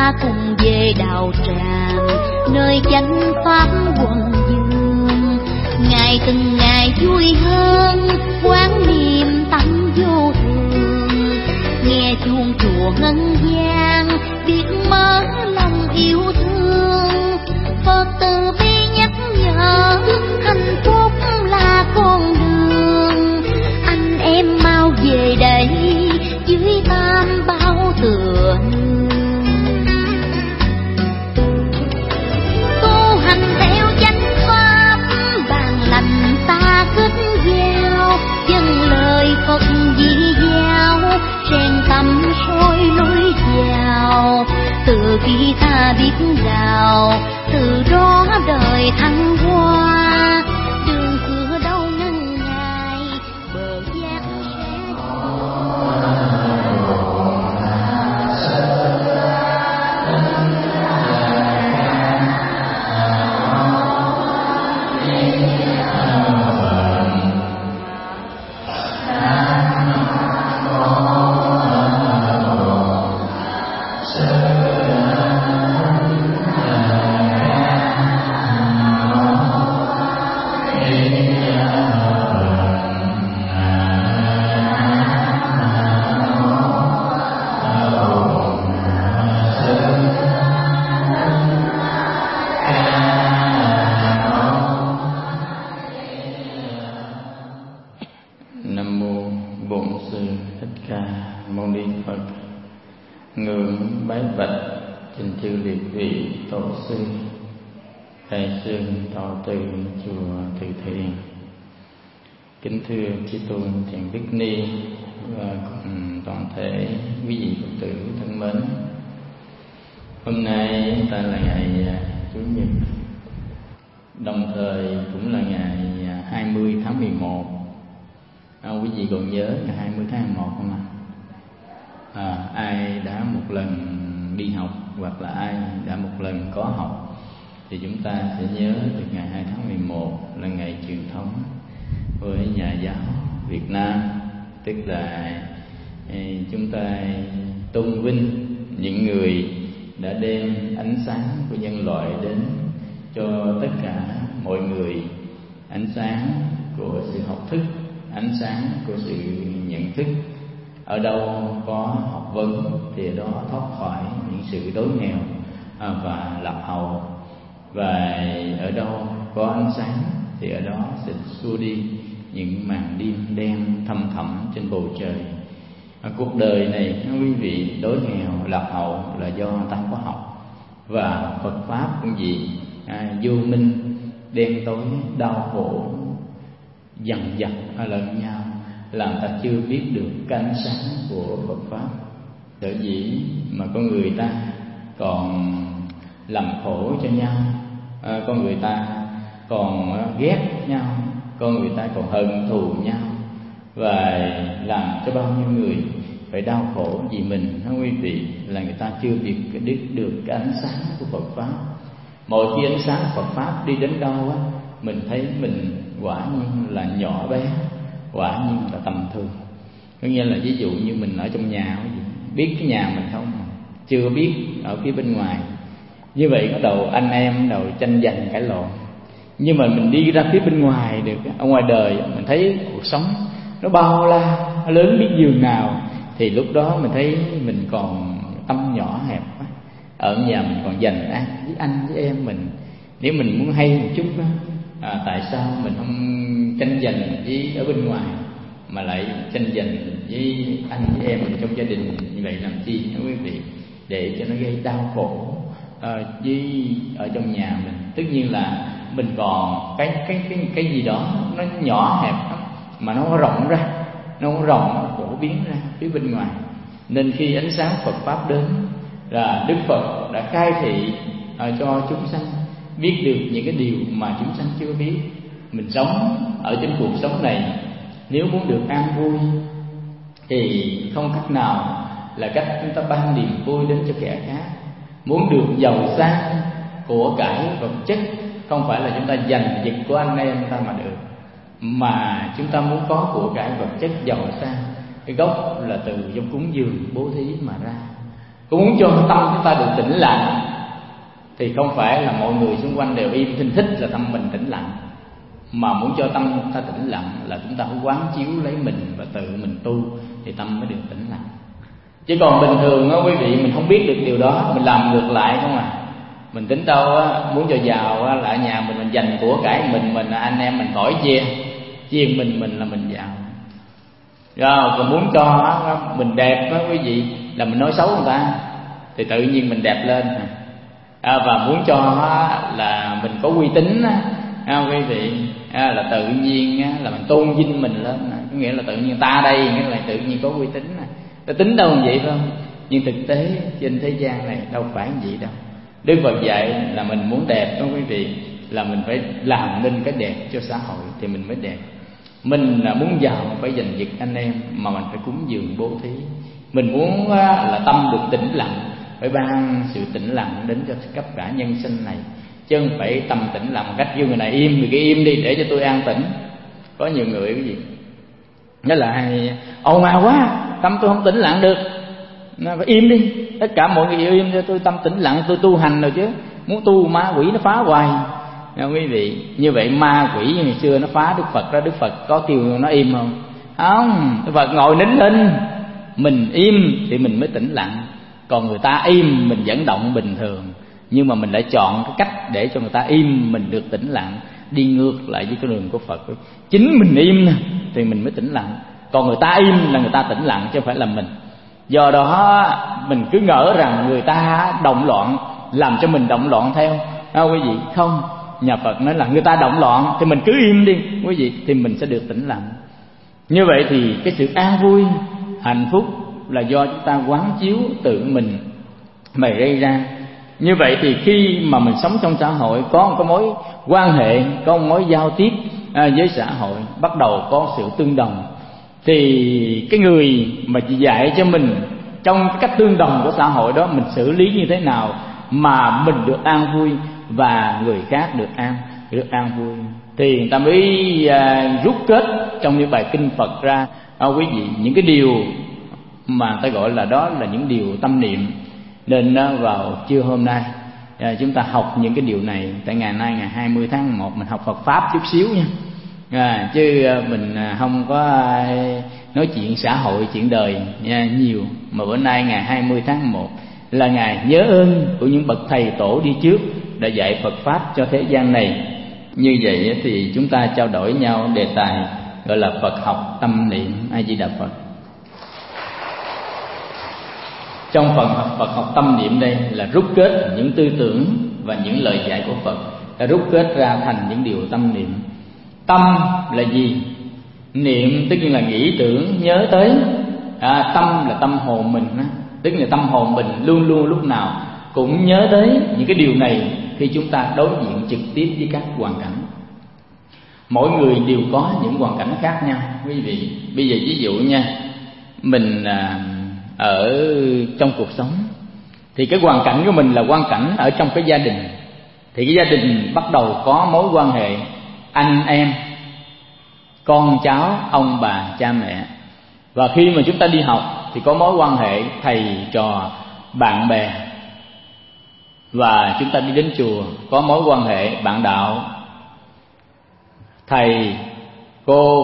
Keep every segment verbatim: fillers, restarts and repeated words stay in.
ta cùng về đạo tràng, nơi chánh pháp quần dương. Ngày từng ngày vui hơn, quán niệm tâm vô thường. Nghe chuông chùa ngân vang, biết mở lòng yêu thương. Phật từ bi nhắc nhở, hạnh phúc là con đường. Anh em mau về đây, dưới tam bao tựa nương. Tu hành theo chánh pháp, bàn lành ta kết giao. Dâng lời Phật di giáo, rèn tâm soi lối vào. Từ khi ta biết đạo, từ đó đời thăng hoa. Đường xưa đâu ngân ngại, bờ giác Kính thưa Chư Tôn Thiện Đức Ni và cùng toàn thể quý vị Phật tử thân mến. Hôm nay ta là ngày Chủ nhật, đồng thời cũng là ngày hai mươi tháng mười một. À, quý vị còn nhớ ngày hai mươi tháng mười một không ạ? À, ai đã một lần đi học hoặc là ai đã một lần có học thì chúng ta sẽ nhớ được ngày hai tháng mười một là ngày truyền thống với nhà giáo Việt Nam, tức là chúng ta tôn vinh những người đã đem ánh sáng của nhân loại đến cho tất cả mọi người, ánh sáng của sự học thức, ánh sáng của sự nhận thức. Ở đâu có học vấn thì ở đó thoát khỏi những sự đói nghèo và lạc hậu, và ở đâu có ánh sáng thì ở đó sẽ xua đi những màn đêm đen thâm thẳm trên bầu trời. À, cuộc đời này quý vị đói nghèo lạc hậu là do ta có học, và Phật pháp cũng gì à, vô minh đen tối đau khổ dằn vặt lẫn nhau, làm ta chưa biết được cái ánh sáng của Phật pháp. Bởi vì mà con người ta còn làm khổ cho nhau, à, con người ta còn ghét nhau, con người ta còn hận thù nhau, và làm cho bao nhiêu người phải đau khổ vì mình. Nó quý vị là người ta chưa biết biết được cái ánh sáng của Phật pháp. Mỗi khi ánh sáng Phật pháp đi đến đâu á, mình thấy mình quả nhiên là nhỏ bé, quả nhiên là tầm thường. Có nghĩa là ví dụ như mình ở trong nhà, biết cái nhà mình không, chưa biết ở phía bên ngoài. Như vậy có đầu anh em đầu tranh giành cãi lộn. Nhưng mà mình đi ra phía bên ngoài được, ở ngoài đời mình thấy cuộc sống nó bao la, nó lớn biết giường nào, thì lúc đó mình thấy mình còn tâm nhỏ hẹp quá. Ở nhà mình còn giành ăn với anh với em mình. Nếu mình muốn hay một chút đó, à, tại sao mình không tranh giành với ở bên ngoài mà lại tranh giành với anh với em mình trong gia đình? Như vậy làm chi đó quý vị? Để cho nó gây đau khổ à, với ở trong nhà mình. Tất nhiên là mình còn cái cái cái cái gì đó nó nhỏ hẹp lắm, mà nó rộng ra, nó rộng, nó phổ biến ra phía bên ngoài. Nên khi ánh sáng Phật pháp đến là Đức Phật đã khai thị uh, cho chúng sanh biết được những cái điều mà chúng sanh chưa biết. Mình sống ở trên cuộc sống này, nếu muốn được an vui thì không cách nào là cách chúng ta ban niềm vui đến cho kẻ khác. Muốn được giàu sang, của cải vật chất, không phải là chúng ta giành giật của anh em ta mà được, mà chúng ta muốn có của cải vật chất giàu sang, cái gốc là từ trong cúng dường bố thí mà ra. Có muốn cho tâm chúng ta được tĩnh lặng thì không phải là mọi người xung quanh đều im thinh thích là tâm mình tĩnh lặng, mà muốn cho tâm chúng ta tĩnh lặng là chúng ta phải quán chiếu lấy mình và tự mình tu thì tâm mới được tĩnh lặng. Chứ còn bình thường đó quý vị, mình không biết được điều đó, mình làm ngược lại không à. Mình tính đâu á, muốn cho giàu á, là ở nhà mình mình dành của cải mình mình anh em mình khỏi chia, chia mình mình là mình giàu. Rồi còn muốn cho á, mình đẹp á quý vị, là mình nói xấu người ta thì tự nhiên mình đẹp lên. À, và muốn cho á, là mình có uy tín á, à, quý vị, à, là tự nhiên á, là mình tôn vinh mình lên, có nghĩa là tự nhiên ta đây nghĩa là tự nhiên có uy tín. Ta tính đâu như vậy phải không? Nhưng thực tế trên thế gian này đâu phải như vậy đâu. Đức Phật dạy là mình muốn đẹp đó quý vị, là mình phải làm nên cái đẹp cho xã hội thì mình mới đẹp. Mình là muốn giàu phải giành giật anh em, mà mình phải cúng dường bố thí. Mình muốn là tâm được tĩnh lặng, phải ban sự tĩnh lặng đến cho tất cả nhân sinh này, chứ không phải tâm tĩnh lặng cách kêu người này im, người kia im đi để cho tôi an tĩnh. Có nhiều người cái gì nó là ồn ào quá, tâm tôi không tĩnh lặng được, nó phải im đi, tất cả mọi người im cho tôi tâm tĩnh lặng, tôi tu hành rồi chứ. Muốn tu ma quỷ nó phá hoài. Nha quý vị, như vậy ma quỷ ngày xưa nó phá Đức Phật đó, Đức Phật có kêu nó im không? Không, Đức Phật ngồi nín thinh, mình im thì mình mới tĩnh lặng. Còn người ta im mình vẫn động bình thường, nhưng mà mình lại chọn cái cách để cho người ta im mình được tĩnh lặng, đi ngược lại với cái đường của Phật. Chính mình im thì mình mới tĩnh lặng, còn người ta im là người ta tĩnh lặng chứ không phải là mình. Do đó mình cứ ngỡ rằng người ta động loạn làm cho mình động loạn theo. À, quý vị, không, nhà Phật nói là người ta động loạn thì mình cứ im đi quý vị, thì mình sẽ được tĩnh lặng. Như vậy thì cái sự an vui, hạnh phúc là do chúng ta quán chiếu tự mình mà gây ra. Như vậy thì khi mà mình sống trong xã hội, có một cái mối quan hệ, có một mối giao tiếp à, với xã hội, bắt đầu có sự tương đồng, thì cái người mà dạy cho mình trong cái cách tương đồng của xã hội đó, mình xử lý như thế nào mà mình được an vui và người khác được an được an vui, thì người ta mới à, rút kết trong những bài kinh Phật ra à, quý vị, những cái điều mà ta gọi là đó là những điều tâm niệm. Nên vào trưa hôm nay à, chúng ta học những cái điều này. Tại ngày nay ngày hai mươi tháng một mình học Phật Pháp chút xíu nha, à, chứ mình không có nói chuyện xã hội, chuyện đời nha, nhiều. Mà bữa nay ngày hai mươi tháng một là ngày nhớ ơn của những bậc thầy tổ đi trước đã dạy Phật Pháp cho thế gian này. Như vậy thì chúng ta trao đổi nhau đề tài gọi là Phật học tâm niệm. A Di Đà Phật. Trong phần học Phật học tâm niệm đây là rút kết những tư tưởng và những lời dạy của Phật, đã rút kết ra thành những điều tâm niệm. Tâm là gì? Niệm tức là nghĩ tưởng, nhớ tới. À, tâm là tâm hồn mình, tức là tâm hồn mình luôn luôn lúc nào cũng nhớ tới những cái điều này khi chúng ta đối diện trực tiếp với các hoàn cảnh. Mỗi người đều có những hoàn cảnh khác nhau quý vị. Bây giờ ví dụ nha, mình à, ở trong cuộc sống thì cái hoàn cảnh của mình là hoàn cảnh ở trong cái gia đình. Thì cái gia đình bắt đầu có mối quan hệ anh em, con cháu, ông bà, cha mẹ. Và khi mà chúng ta đi học thì có mối quan hệ thầy trò, bạn bè. Và chúng ta đi đến chùa có mối quan hệ bạn đạo, thầy, cô,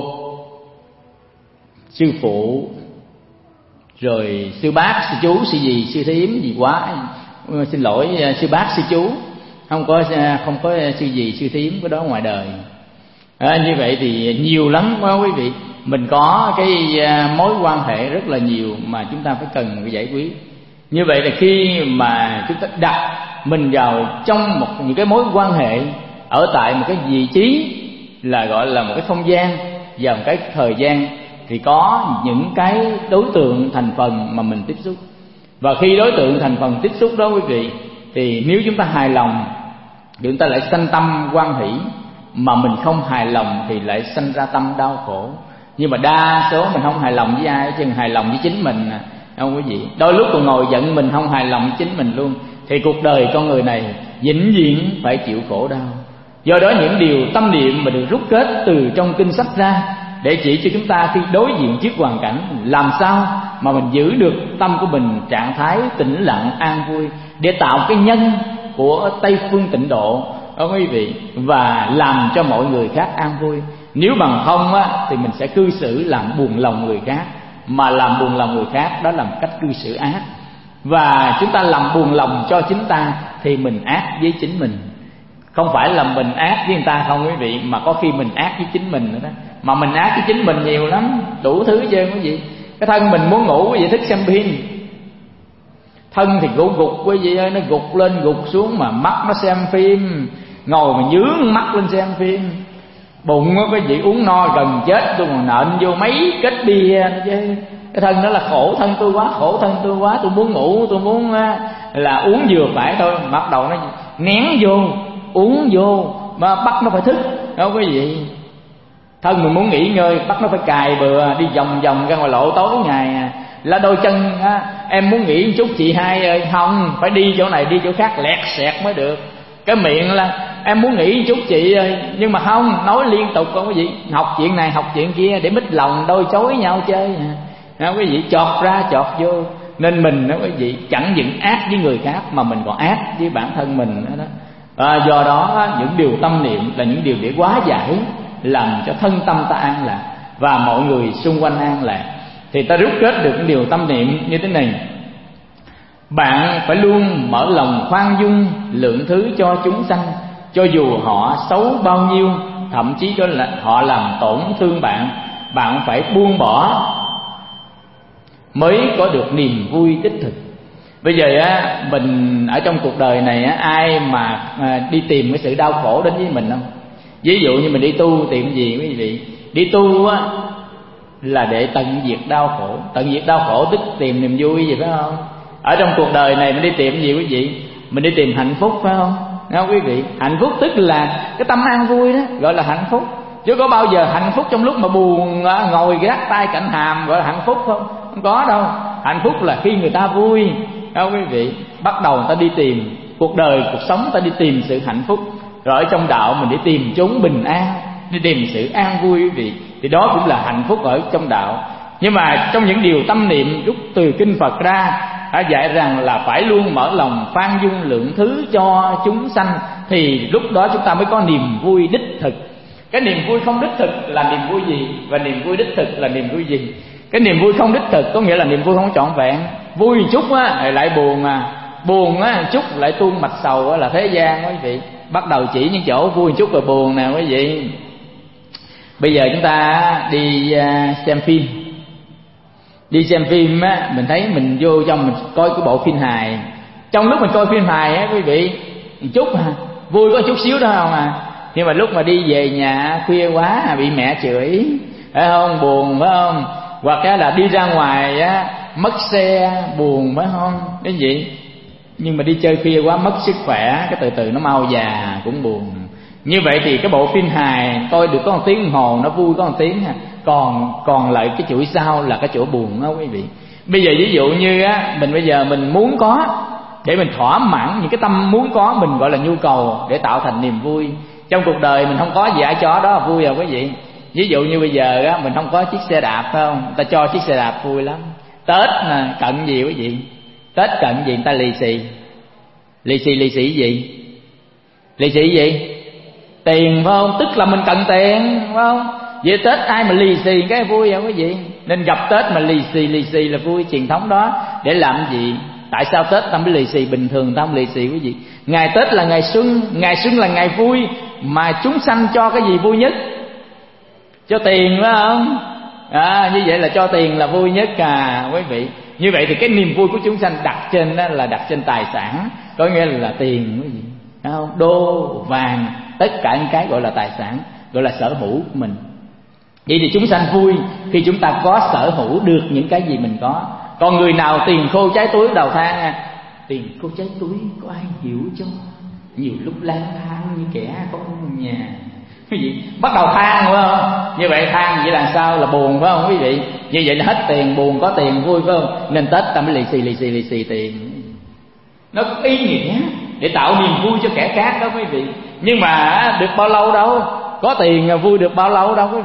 sư phụ, rồi sư bác, sư chú, sư gì, sư thím gì quá. Xin lỗi sư bác, sư chú, không có không có sư gì, sư thím, cái đó ngoài đời. À, như vậy thì nhiều lắm đó quý vị. Mình có cái mối quan hệ rất là nhiều mà chúng ta phải cần phải giải quyết. Như vậy là khi mà chúng ta đặt mình vào trong một những cái mối quan hệ ở tại một cái vị trí là gọi là một cái không gian và một cái thời gian, thì có những cái đối tượng thành phần mà mình tiếp xúc. Và khi đối tượng thành phần tiếp xúc đó quý vị, thì nếu chúng ta hài lòng thì chúng ta lại sanh tâm hoan hỷ, mà mình không hài lòng thì lại sanh ra tâm đau khổ. Nhưng mà đa số mình không hài lòng với ai, chứ hài lòng với chính mình, không quý vị. Đôi lúc còn ngồi giận mình, không hài lòng với chính mình luôn, thì cuộc đời con người này vĩnh viễn phải chịu khổ đau. Do đó những điều tâm niệm mà được rút kết từ trong kinh sách ra để chỉ cho chúng ta khi đối diện trước hoàn cảnh làm sao mà mình giữ được tâm của mình trạng thái tĩnh lặng an vui, để tạo cái nhân của Tây phương tịnh độ đó quý vị, và làm cho mọi người khác an vui. Nếu bằng không á, thì mình sẽ cư xử làm buồn lòng người khác, mà làm buồn lòng người khác đó là một cách cư xử ác. Và chúng ta làm buồn lòng cho chính ta thì mình ác với chính mình. Không phải là mình ác với người ta không quý vị, mà có khi mình ác với chính mình nữa đó. Mà mình ác với chính mình nhiều lắm, đủ thứ hết trơn quý vị. Cái thân mình muốn ngủ quý vị thích xem phim, thân thì gục gục quý vị ơi, nó gục lên gục xuống, mà mắt nó xem phim, ngồi mà nhướng mắt lên xem phim. Bụng á quý vị uống no gần chết tôi còn nện vô mấy kết bia chứ. Cái thân đó là khổ thân tôi quá, khổ thân tôi quá, tôi muốn ngủ, tôi muốn là uống vừa phải thôi, bắt đầu nó nén vô, uống vô mà bắt nó phải thức đó quý vị. Thân mình muốn nghỉ ngơi bắt nó phải cài bừa đi vòng vòng ra ngoài lộ tối ngày. Là đôi chân á, em muốn nghỉ một chút chị hai ơi, không, phải đi chỗ này đi chỗ khác lẹt xẹt mới được. Cái miệng là em muốn nghỉ một chút chị ơi, nhưng mà không, nói liên tục không quý vị, học chuyện này học chuyện kia để mít lòng đôi chối nhau chơi à, quý vị, chọt ra chọt vô. Nên mình đó quý vị, chẳng những ác với người khác mà mình còn ác với bản thân mình đó, đó. À, do đó những điều tâm niệm là những điều để hóa giải, làm cho thân tâm ta an lạc và mọi người xung quanh an lạc. Thì ta rút kết được những điều tâm niệm như thế này: bạn phải luôn mở lòng khoan dung lượng thứ cho chúng sanh, cho dù họ xấu bao nhiêu, thậm chí đó là họ làm tổn thương bạn, bạn phải buông bỏ mới có được niềm vui đích thực. Bây giờ á, mình ở trong cuộc đời này á, ai mà à, đi tìm cái sự đau khổ đến với mình không? Ví dụ như mình đi tu tìm gì quý vị? Đi tu á là để tận diệt đau khổ. Tận diệt đau khổ tức tìm niềm vui gì phải không? Ở trong cuộc đời này mình đi tìm gì quý vị? Mình đi tìm hạnh phúc phải không? Nghe không quý vị? Hạnh phúc tức là cái tâm an vui đó, gọi là hạnh phúc. Chứ có bao giờ hạnh phúc trong lúc mà buồn ngồi gác tay cạnh hàm gọi là hạnh phúc không? Không có đâu. Hạnh phúc là khi người ta vui. Nghe không quý vị? Bắt đầu người ta đi tìm cuộc đời, cuộc sống, ta đi tìm sự hạnh phúc. Rồi ở trong đạo mình đi tìm chốn bình an, đi tìm sự an vui quý vị. Thì đó cũng là hạnh phúc ở trong đạo. Nhưng mà trong những điều tâm niệm rút từ kinh Phật ra, đã dạy rằng là phải luôn mở lòng khoan dung lượng thứ cho chúng sanh, thì lúc đó chúng ta mới có niềm vui đích thực. Cái niềm vui không đích thực là niềm vui gì, và niềm vui đích thực là niềm vui gì? Cái niềm vui không đích thực có nghĩa là niềm vui không trọn vẹn. Vui một chút á lại buồn, à buồn á chút lại tuôn mạch sầu á, là thế gian quý vị. Bắt đầu chỉ những chỗ vui một chút rồi buồn nè quý vị. Bây giờ chúng ta đi xem phim, đi xem phim á, mình thấy mình vô trong mình coi cái bộ phim hài. Trong lúc mình coi phim hài á quý vị, một chút à, vui có chút xíu đó không à. Nhưng mà lúc mà đi về nhà khuya quá bị mẹ chửi, phải không? Buồn phải không? Hoặc là đi ra ngoài á mất xe buồn phải không? Cái gì? Nhưng mà đi chơi khuya quá mất sức khỏe, cái từ từ nó mau già cũng buồn. Như vậy thì cái bộ phim hài coi được có một tiếng đồng hồ nó vui có một tiếng ha, còn còn lại cái chuỗi sau là cái chỗ buồn đó quý vị. Bây giờ ví dụ như á, mình bây giờ mình muốn có để mình thỏa mãn những cái tâm muốn có, mình gọi là nhu cầu để tạo thành niềm vui. Trong cuộc đời mình không có gì ai cho đó là vui rồi quý vị. Ví dụ như bây giờ á, mình không có chiếc xe đạp phải không? Ta cho chiếc xe đạp vui lắm. Tết nè, cận gì quý vị? Tết cận gì người ta lì xì. Lì xì lì xì gì? Lì xì gì? Tiền phải không? Tức là mình cần tiền phải không? Vậy Tết ai mà lì xì cái vui vậy quý vị? Nên gặp Tết mà lì xì lì xì là vui. Truyền thống đó để làm gì? Tại sao Tết ta mới lì xì? Bình thường ta không lì xì quý vị. Ngày Tết là ngày xuân, ngày xuân là ngày vui, mà chúng sanh cho cái gì vui nhất? Cho tiền phải không? À, như vậy là cho tiền là vui nhất à quý vị. Như vậy thì cái niềm vui của chúng sanh đặt trên đó là đặt trên tài sản, có nghĩa là tiền quý vị, phải không? Đô, vàng, tất cả những cái gọi là tài sản, gọi là sở hữu của mình. Vậy thì chúng sanh vui khi chúng ta có sở hữu được những cái gì mình có. Còn người nào tiền khô trái túi đầu than à, tiền khô trái túi có ai hiểu cho, nhiều lúc lang thang như kẻ không nhà. Quý vị bắt đầu than phải không? Như vậy than vậy là sao? Là buồn phải không quý vị? Như vậy là hết tiền, buồn có tiền vui phải không? Nên Tết ta mới lì xì lì xì lì xì tiền. Nó có ý nghĩa để tạo niềm vui cho kẻ khác đó quý vị. Nhưng mà được bao lâu đâu, có tiền vui được bao lâu đâu quý vị.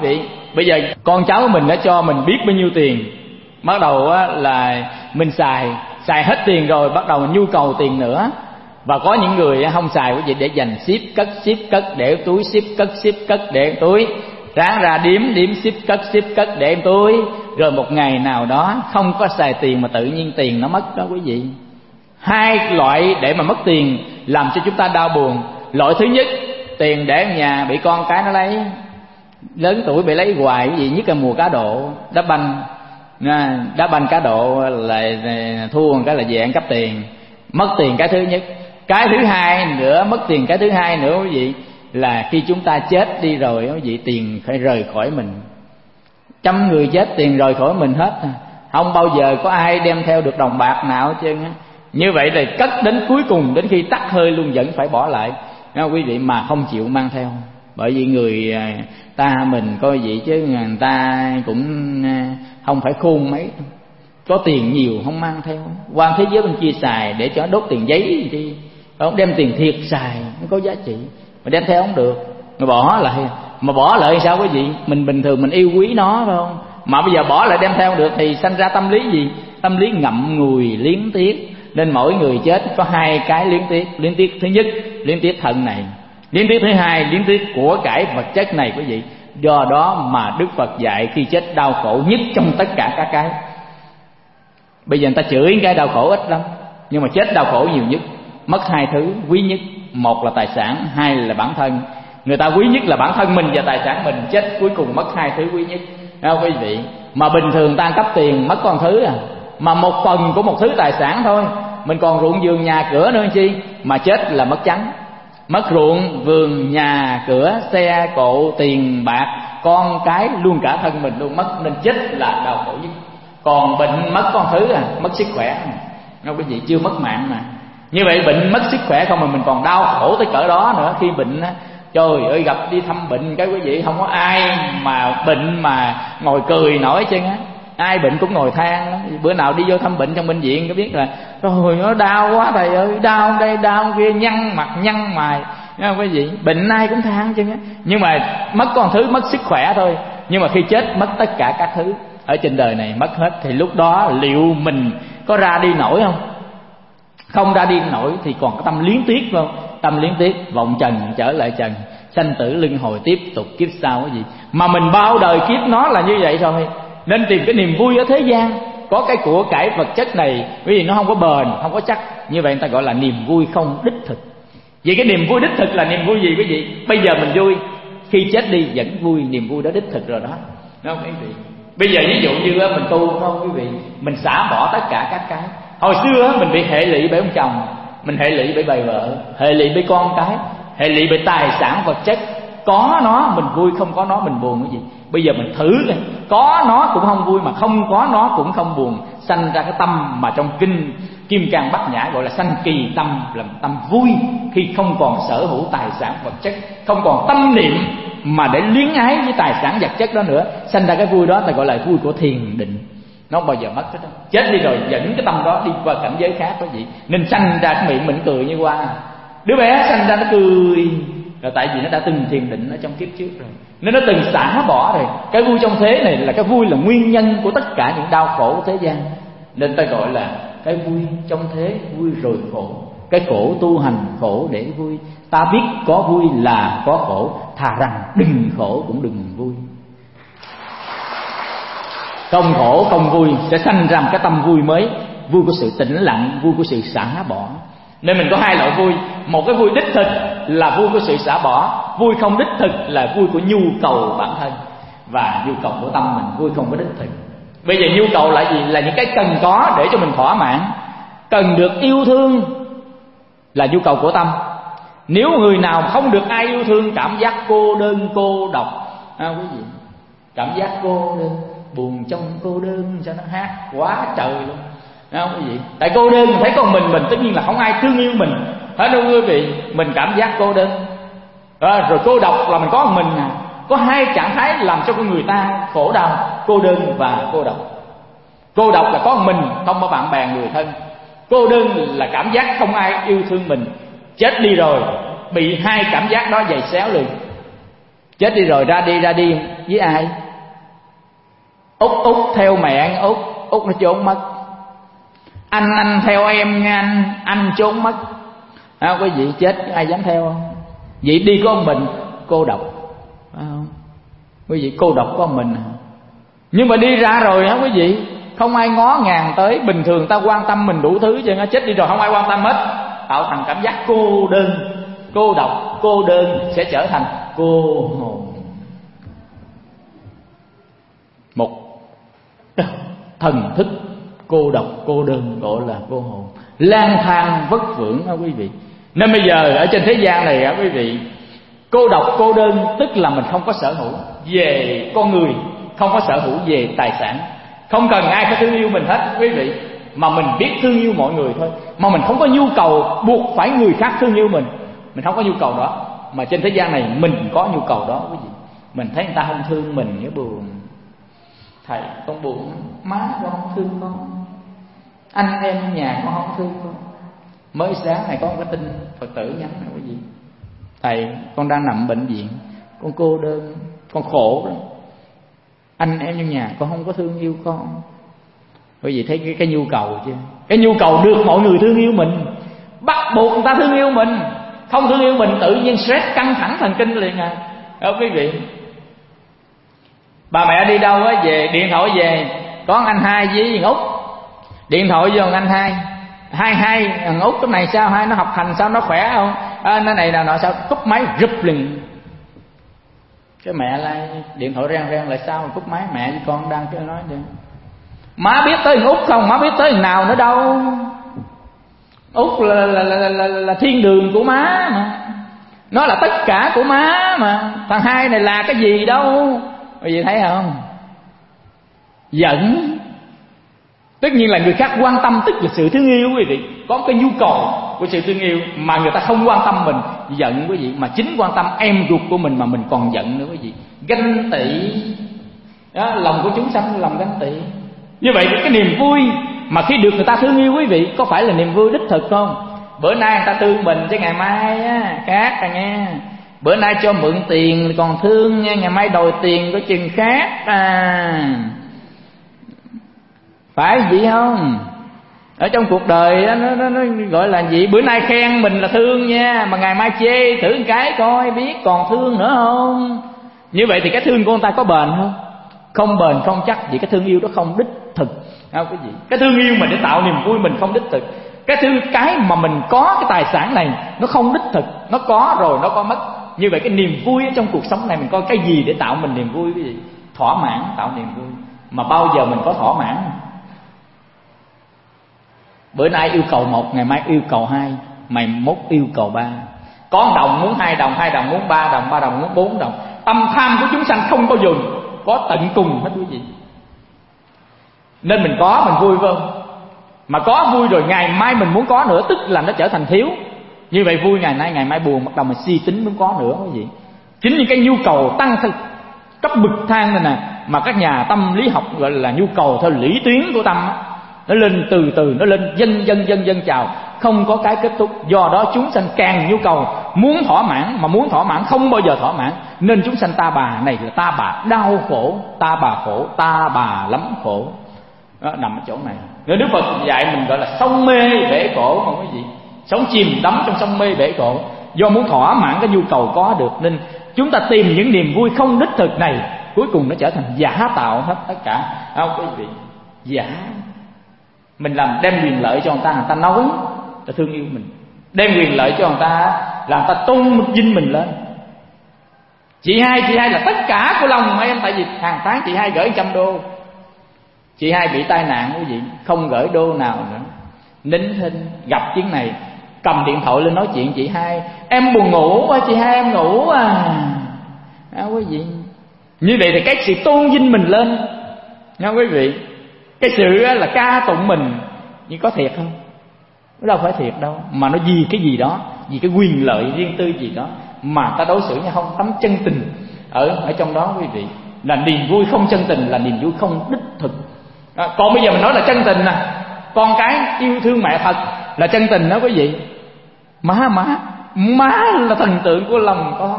Bây giờ con cháu của mình đã cho mình biết bao nhiêu tiền, bắt đầu á, là mình xài xài hết tiền rồi, bắt đầu mình nhu cầu tiền nữa. Và có những người không xài cái gì để dành ship cất, ship cất để túi, ship cất, ship cất để túi, ráng ra điếm điếm ship cất, ship cất để túi. Rồi một ngày nào đó không có xài tiền mà tự nhiên tiền nó mất đó quý vị. Hai loại để mà mất tiền làm cho chúng ta đau buồn. Loại thứ nhất, tiền để ở nhà bị con cái nó lấy, lớn tuổi bị lấy hoài, cái gì nhất là mùa cá độ, đá banh, đá banh cá độ là thua một cái là về ăn cắp tiền, mất tiền cái thứ nhất. Cái thứ hai nữa, mất tiền cái thứ hai nữa quý vị, là khi chúng ta chết đi rồi quý vị, tiền phải rời khỏi mình. Trăm người chết tiền rời khỏi mình hết, không bao giờ có ai đem theo được đồng bạc nào hết trơn á. Như vậy là cất đến cuối cùng, đến khi tắt hơi luôn vẫn phải bỏ lại đó, quý vị, mà không chịu mang theo. Bởi vì người ta mình coi vậy chứ người ta cũng không phải khôn mấy, có tiền nhiều không mang theo, qua thế giới bên kia xài để cho đốt tiền giấy gì đi, không đem tiền thiệt xài nó có giá trị, mà đem theo không được, mà bỏ lại. Mà bỏ lại sao quý vị? Mình bình thường mình yêu quý nó phải không? Mà bây giờ bỏ lại đem theo được thì sanh ra tâm lý gì? Tâm lý ngậm ngùi liếng tiếc. Nên mỗi người chết có hai cái liếng tiếc. Liếng tiếc thứ nhất, liếng tiếc thân này. Liếng tiếc thứ hai, liếng tiếc của cải vật chất này quý vị. Do đó mà Đức Phật dạy khi chết đau khổ nhất trong tất cả các cái. Bây giờ người ta chửi cái đau khổ ít lắm, nhưng mà chết đau khổ nhiều nhất. Mất hai thứ quý nhất, một là tài sản, hai là bản thân. Người ta quý nhất là bản thân mình và tài sản mình, chết cuối cùng mất hai thứ quý nhất. Đó quý vị. Mà bình thường ta ăn cắp tiền mất con thứ à, mà một phần của một thứ tài sản thôi, mình còn ruộng vườn nhà cửa nữa chi, mà chết là mất trắng. Mất ruộng vườn nhà cửa, xe cộ, tiền bạc, con cái, luôn cả thân mình luôn mất. Nên chết là đau khổ nhất. Còn bệnh mất con thứ à, mất sức khỏe. Đâu quý vị, chưa mất mạng mà. Như vậy bệnh mất sức khỏe không mà mình còn đau khổ tới cỡ đó nữa. Khi bệnh á, trời ơi, gặp đi thăm bệnh cái quý vị, không có ai mà bệnh mà ngồi cười nổi chứ á. Ai bệnh cũng ngồi than lắm. Bữa nào đi vô thăm bệnh trong bệnh viện có biết là rồi nó đau quá thầy ơi, đau đây đau kia, nhăn mặt nhăn mày. Nghe không quý vị? Bệnh ai cũng than chứ á. Nhưng mà mất con thứ, mất sức khỏe thôi. Nhưng mà khi chết mất tất cả các thứ ở trên đời này, mất hết. Thì lúc đó liệu mình có ra đi nổi không? Không ra đi nổi thì còn có tâm liếng tiếc không? Tâm liếng tiếc, vọng trần trở lại trần, sanh tử luân hồi tiếp tục kiếp sau cái gì. Mà mình bao đời kiếp nó là như vậy thôi. Nên tìm cái niềm vui ở thế gian. Có cái của cải vật chất này, bởi vì nó không có bền, không có chắc. Như vậy người ta gọi là niềm vui không đích thực. Vậy cái niềm vui đích thực là niềm vui gì quý vị? Bây giờ mình vui, khi chết đi vẫn vui, niềm vui đó đích thực rồi đó. Đúng không quý vị? Bây giờ ví dụ như mình tu không quý vị, mình xả bỏ tất cả các cái. Hồi xưa mình bị hệ lụy bởi ông chồng, mình hệ lụy bởi bà vợ, hệ lụy bởi con cái, hệ lụy bởi tài sản vật chất. Có nó mình vui, không có nó mình buồn cái gì. Bây giờ mình thử coi, có nó cũng không vui mà không có nó cũng không buồn, sanh ra cái tâm mà trong kinh Kim Cang Bát Nhã gọi là sanh kỳ tâm, làm tâm vui khi không còn sở hữu tài sản vật chất, không còn tâm niệm mà để luyến ái với tài sản vật chất đó nữa, sanh ra cái vui đó ta gọi là vui của thiền định. Nó bao giờ mất hết đó. Chết đi rồi dẫn cái tâm đó đi qua cảnh giới khác đó vậy. Nên sanh ra cái miệng mình cười như hoa. Đứa bé sanh ra nó cười là tại vì nó đã từng thiền định ở trong kiếp trước rồi, nên nó từng xả bỏ rồi. Cái vui trong thế này là cái vui là nguyên nhân của tất cả những đau khổ của thế gian. Nên ta gọi là cái vui trong thế, vui rồi khổ. Cái khổ tu hành khổ để vui. Ta biết có vui là có khổ, thà rằng đừng khổ cũng đừng vui. Không khổ không vui sẽ sanh ra một cái tâm vui mới, vui của sự tĩnh lặng, vui của sự xả bỏ. Nên mình có hai loại vui. Một cái vui đích thực là vui của sự xả bỏ, vui không đích thực là vui của nhu cầu bản thân và nhu cầu của tâm mình, vui không có đích thực. Bây giờ nhu cầu là gì? Là những cái cần có để cho mình thỏa mãn. Cần được yêu thương là nhu cầu của tâm. Nếu người nào không được ai yêu thương, cảm giác cô đơn cô độc à, quý vị, cảm giác cô đơn, buồn trong cô đơn, cho nó hát quá trời luôn. Đúng không quý vị? Tại cô đơn thấy con mình mình tất nhiên là không ai thương yêu mình hết đâu quý vị. Mình cảm giác cô đơn à, rồi cô độc là mình có một mình à. Có hai trạng thái làm cho con người ta khổ đau: cô đơn và cô độc. Cô độc là có một mình, không có bạn bè người thân. Cô đơn là cảm giác không ai yêu thương mình. Chết đi rồi bị hai cảm giác đó giày xéo liền. Chết đi rồi ra đi ra đi với ai? Út Út theo mẹ anh Út, Út nó trốn mất. Anh anh theo em nha anh, anh trốn mất. À, quý vị chết ai dám theo không? Vậy đi có một mình, cô độc, phải không? Quý vị cô độc có một mình. Nhưng mà đi ra rồi hả quý vị, không ai ngó ngàng tới. Bình thường ta quan tâm mình đủ thứ chứ, chết đi rồi không ai quan tâm hết, tạo thành cảm giác cô đơn, cô độc, cô đơn sẽ trở thành cô hồn. Một thần thức cô độc, cô đơn gọi là cô hồn, lang thang vất vưởng đó quý vị. Nên bây giờ ở trên thế gian này á quý vị, cô độc cô đơn tức là mình không có sở hữu về con người, không có sở hữu về tài sản, không cần ai phải thương yêu mình hết quý vị, mà mình biết thương yêu mọi người thôi. Mà mình không có nhu cầu buộc phải người khác thương yêu mình, mình không có nhu cầu đó. Mà trên thế gian này mình có nhu cầu đó quý vị. Mình thấy người ta không thương mình, nhớ buồn. Thầy con buồn, má con không thương con, anh em nhà con không thương con. Mới sáng này có cái tin Phật tử nhắn này quý vị: thầy con đang nằm bệnh viện, con cô đơn, con khổ lắm, anh em trong nhà con không có thương yêu con. Quý vị thấy cái, cái nhu cầu chưa? Cái nhu cầu được mọi người thương yêu mình, bắt buộc người ta thương yêu mình. Không thương yêu mình tự nhiên stress, căng thẳng thần kinh liền à. Đó quý vị, bà mẹ đi đâu á, về điện thoại về có anh hai với thằng Út, điện thoại vô anh hai, hai hai thằng Út cái này sao, hai nó học hành sao, nó khỏe không, à, nó này nào nọ sao, cúp máy rụp liền. Cái mẹ lại điện thoại reng reng lại sao cúp máy, mẹ với con đang cái nói đi. Má biết tới thằng Út không, má biết tới thằng nào nữa đâu. Út là, là, là, là, là thiên đường của má mà, nó là tất cả của má mà, thằng hai này là cái gì đâu. Quý vị thấy không? Giận. Tất nhiên là người khác quan tâm tức là sự thương yêu quý vị. Có cái nhu cầu của sự thương yêu mà người ta không quan tâm mình, giận quý vị. Mà chính quan tâm em ruột của mình mà mình còn giận nữa quý vị. Ganh tị đó, lòng của chúng sanh lòng ganh tị. Như vậy cái niềm vui mà khi được người ta thương yêu quý vị, có phải là niềm vui đích thực không? Bữa nay người ta thương mình chứ ngày mai á khác à nghe. Bữa nay cho mượn tiền còn thương nha, ngày mai đòi tiền có chừng khác à. Phải vậy không? Ở trong cuộc đời đó, nó, nó, nó gọi là gì? Bữa nay khen mình là thương nha, mà ngày mai chê thử một cái coi biết còn thương nữa không. Như vậy thì cái thương của người ta có bền không? Không bền, không chắc. Vì cái thương yêu đó không đích thực. Không, cái gì? Cái thương yêu mà để tạo niềm vui mình không đích thực. Cái thương cái mà mình có cái tài sản này nó không đích thực, nó có rồi nó có mất. Như vậy cái niềm vui trong cuộc sống này mình coi cái gì để tạo mình niềm vui, cái gì? Thỏa mãn tạo niềm vui. Mà bao giờ mình có thỏa mãn? Bữa nay yêu cầu một, ngày mai yêu cầu hai, mày mốt yêu cầu ba. Có một đồng muốn hai đồng, hai đồng muốn ba đồng, ba đồng muốn bốn đồng. Tâm tham của chúng sanh không bao giờ có tận cùng hết quý vị. Nên mình có mình vui phải không? Mà có vui rồi ngày mai mình muốn có nữa, tức là nó trở thành thiếu. Như vậy vui ngày nay ngày mai buồn, bắt đầu mình suy tính muốn có nữa quý vị. Chính những cái nhu cầu tăng thực cấp bậc thang này nè, mà các nhà tâm lý học gọi là nhu cầu theo lý tuyến của tâm á, nó lên từ từ, nó lên dần dần dần dần trào, không có cái kết thúc. Do đó chúng sanh càng nhu cầu muốn thỏa mãn, mà muốn thỏa mãn không bao giờ thỏa mãn, nên chúng sanh ta bà này là ta bà đau khổ, ta bà khổ, ta bà lắm khổ. Đó, nằm ở chỗ này. Nếu Đức Phật dạy mình gọi là sông mê bể khổ không quý vị, sống chìm đắm trong sông mê bể khổ. Do muốn thỏa mãn cái nhu cầu có được, nên chúng ta tìm những niềm vui không đích thực này, cuối cùng nó trở thành giả tạo hết tất cả. Không quý vị, giả. Mình làm đem quyền lợi cho người ta, người ta nói, người ta thương yêu mình. Đem quyền lợi cho người ta, làm người ta tôn vinh mình lên. Chị hai, chị hai là tất cả của lòng em. Tại vì hàng tháng chị hai gửi trăm đô. Chị hai bị tai nạn quý vị, không gửi đô nào nữa, nín thinh. Gặp chuyến này cầm điện thoại lên nói chuyện chị hai: em buồn ngủ quá chị hai, em ngủ à. Đó, quý vị. Như vậy thì cái sự tôn vinh mình lên nha quý vị. Cái sự là ca tụng mình, nhưng có thiệt không? Nó đâu phải thiệt đâu. Mà nó vì cái gì đó, vì cái quyền lợi riêng tư gì đó mà ta đối xử nhau không tấm chân tình ở ở trong đó quý vị. Là niềm vui không chân tình, là niềm vui không đích thực. À, còn bây giờ mình nói là chân tình nè, con cái yêu thương mẹ thật là chân tình đó quý vị. Má má má là thần tượng của lòng con.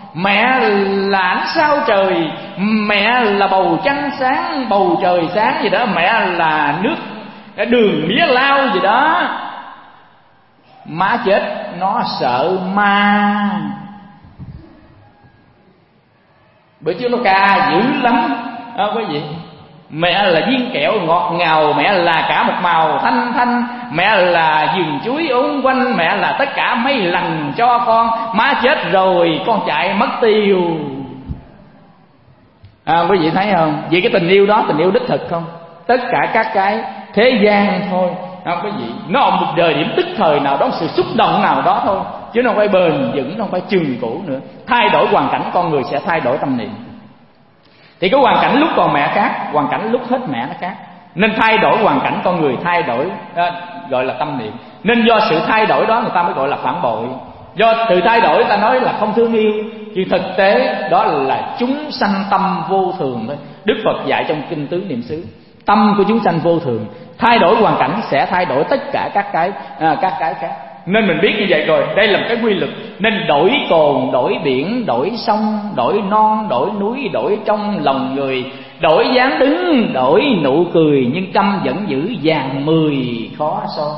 mẹ là ánh sao trời, mẹ là bầu trăng sáng, bầu trời sáng gì đó, mẹ là nước đường mía lao gì đó. Má chết nó sợ ma. Bữa trước nó ca dữ lắm à, quý vị. Mẹ là viên kẹo ngọt ngào, mẹ là cả một màu thanh thanh, mẹ là vườn chuối ốn quanh, mẹ là tất cả mấy lần cho con. Má chết rồi con chạy mất tiêu. À, quý vị thấy không? Vậy cái tình yêu đó tình yêu đích thực không? Tất cả các cái thế gian thôi à, quý vị, nó ở một đời điểm tức thời nào đó, sự xúc động nào đó thôi, chứ nó không phải bền vững, nó không phải trường cũ nữa. Thay đổi hoàn cảnh con người sẽ thay đổi tâm niệm. Thì cái hoàn cảnh lúc còn mẹ khác, hoàn cảnh lúc hết mẹ nó khác. Nên thay đổi hoàn cảnh con người, thay đổi à, gọi là tâm niệm. Nên do sự thay đổi đó người ta mới gọi là phản bội. Do sự thay đổi người ta nói là không thương yêu, chứ thực tế đó là chúng sanh tâm vô thường thôi. Đức Phật dạy trong kinh Tứ Niệm xứ, tâm của chúng sanh vô thường, thay đổi hoàn cảnh sẽ thay đổi tất cả các cái à, các cái khác. Nên mình biết như vậy rồi, đây là một cái quy luật. Nên đổi cồn, đổi biển, đổi sông, đổi non, đổi núi, đổi trong lòng người, đổi dáng đứng, đổi nụ cười, nhưng tâm vẫn giữ vàng mười khó son.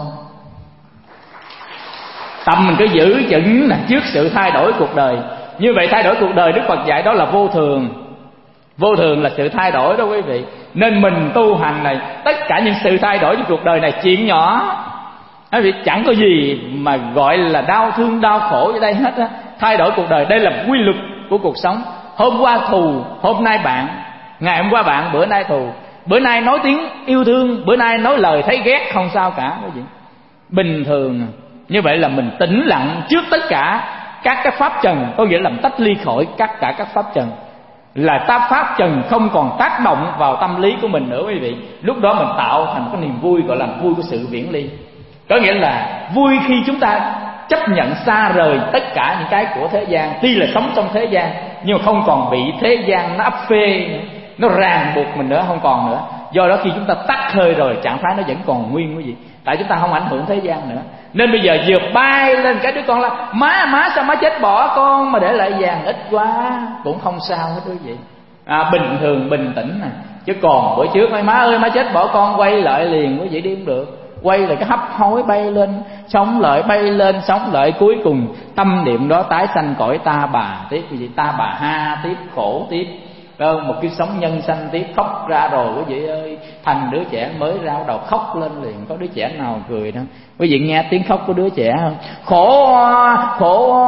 Tâm mình cứ giữ chững là trước sự thay đổi cuộc đời. Như vậy thay đổi cuộc đời Đức Phật dạy đó là vô thường. Vô thường là sự thay đổi đó quý vị. Nên mình tu hành này, tất cả những sự thay đổi trong cuộc đời này chuyện nhỏ, quý vị, chẳng có gì mà gọi là đau thương đau khổ ở đây hết á. Thay đổi cuộc đời, đây là quy luật của cuộc sống. Hôm qua thù, hôm nay bạn. Ngày hôm qua bạn, bữa nay thù. Bữa nay nói tiếng yêu thương, bữa nay nói lời thấy ghét, không sao cả quý vị. Bình thường. Như vậy là mình tĩnh lặng trước tất cả các cái pháp trần, có nghĩa là tách ly khỏi tất cả các pháp trần. Là ta pháp trần không còn tác động vào tâm lý của mình nữa quý vị. Lúc đó mình tạo thành cái niềm vui gọi là vui của sự viễn ly. Có nghĩa là vui khi chúng ta chấp nhận xa rời tất cả những cái của thế gian. Tuy là sống trong thế gian, nhưng mà không còn bị thế gian nó áp phê, nó ràng buộc mình nữa, không còn nữa. Do đó khi chúng ta tắt hơi rồi, trạng thái nó vẫn còn nguyên quý vị. Tại chúng ta không ảnh hưởng thế gian nữa. Nên bây giờ vừa bay lên cái đứa con là má, má sao má chết bỏ con mà để lại vàng ít quá, cũng không sao hết quý vị. À, bình thường bình tĩnh nè. Chứ còn bữa trước nói má ơi má chết bỏ con, quay lại liền quý vị đi không được. Quay lại cái hấp hối bay lên, sống lại bay lên, sống lại, cuối cùng tâm niệm đó tái sanh cõi ta bà tiếp quý vị. Ta bà ha tiếp, khổ tiếp. Một cái sống nhân sanh tiếp, khóc ra rồi quý vị ơi. Thành đứa trẻ mới ra đầu khóc lên liền. Có đứa trẻ nào cười đâu. Quý vị nghe tiếng khóc của đứa trẻ không? Khổ, khổ,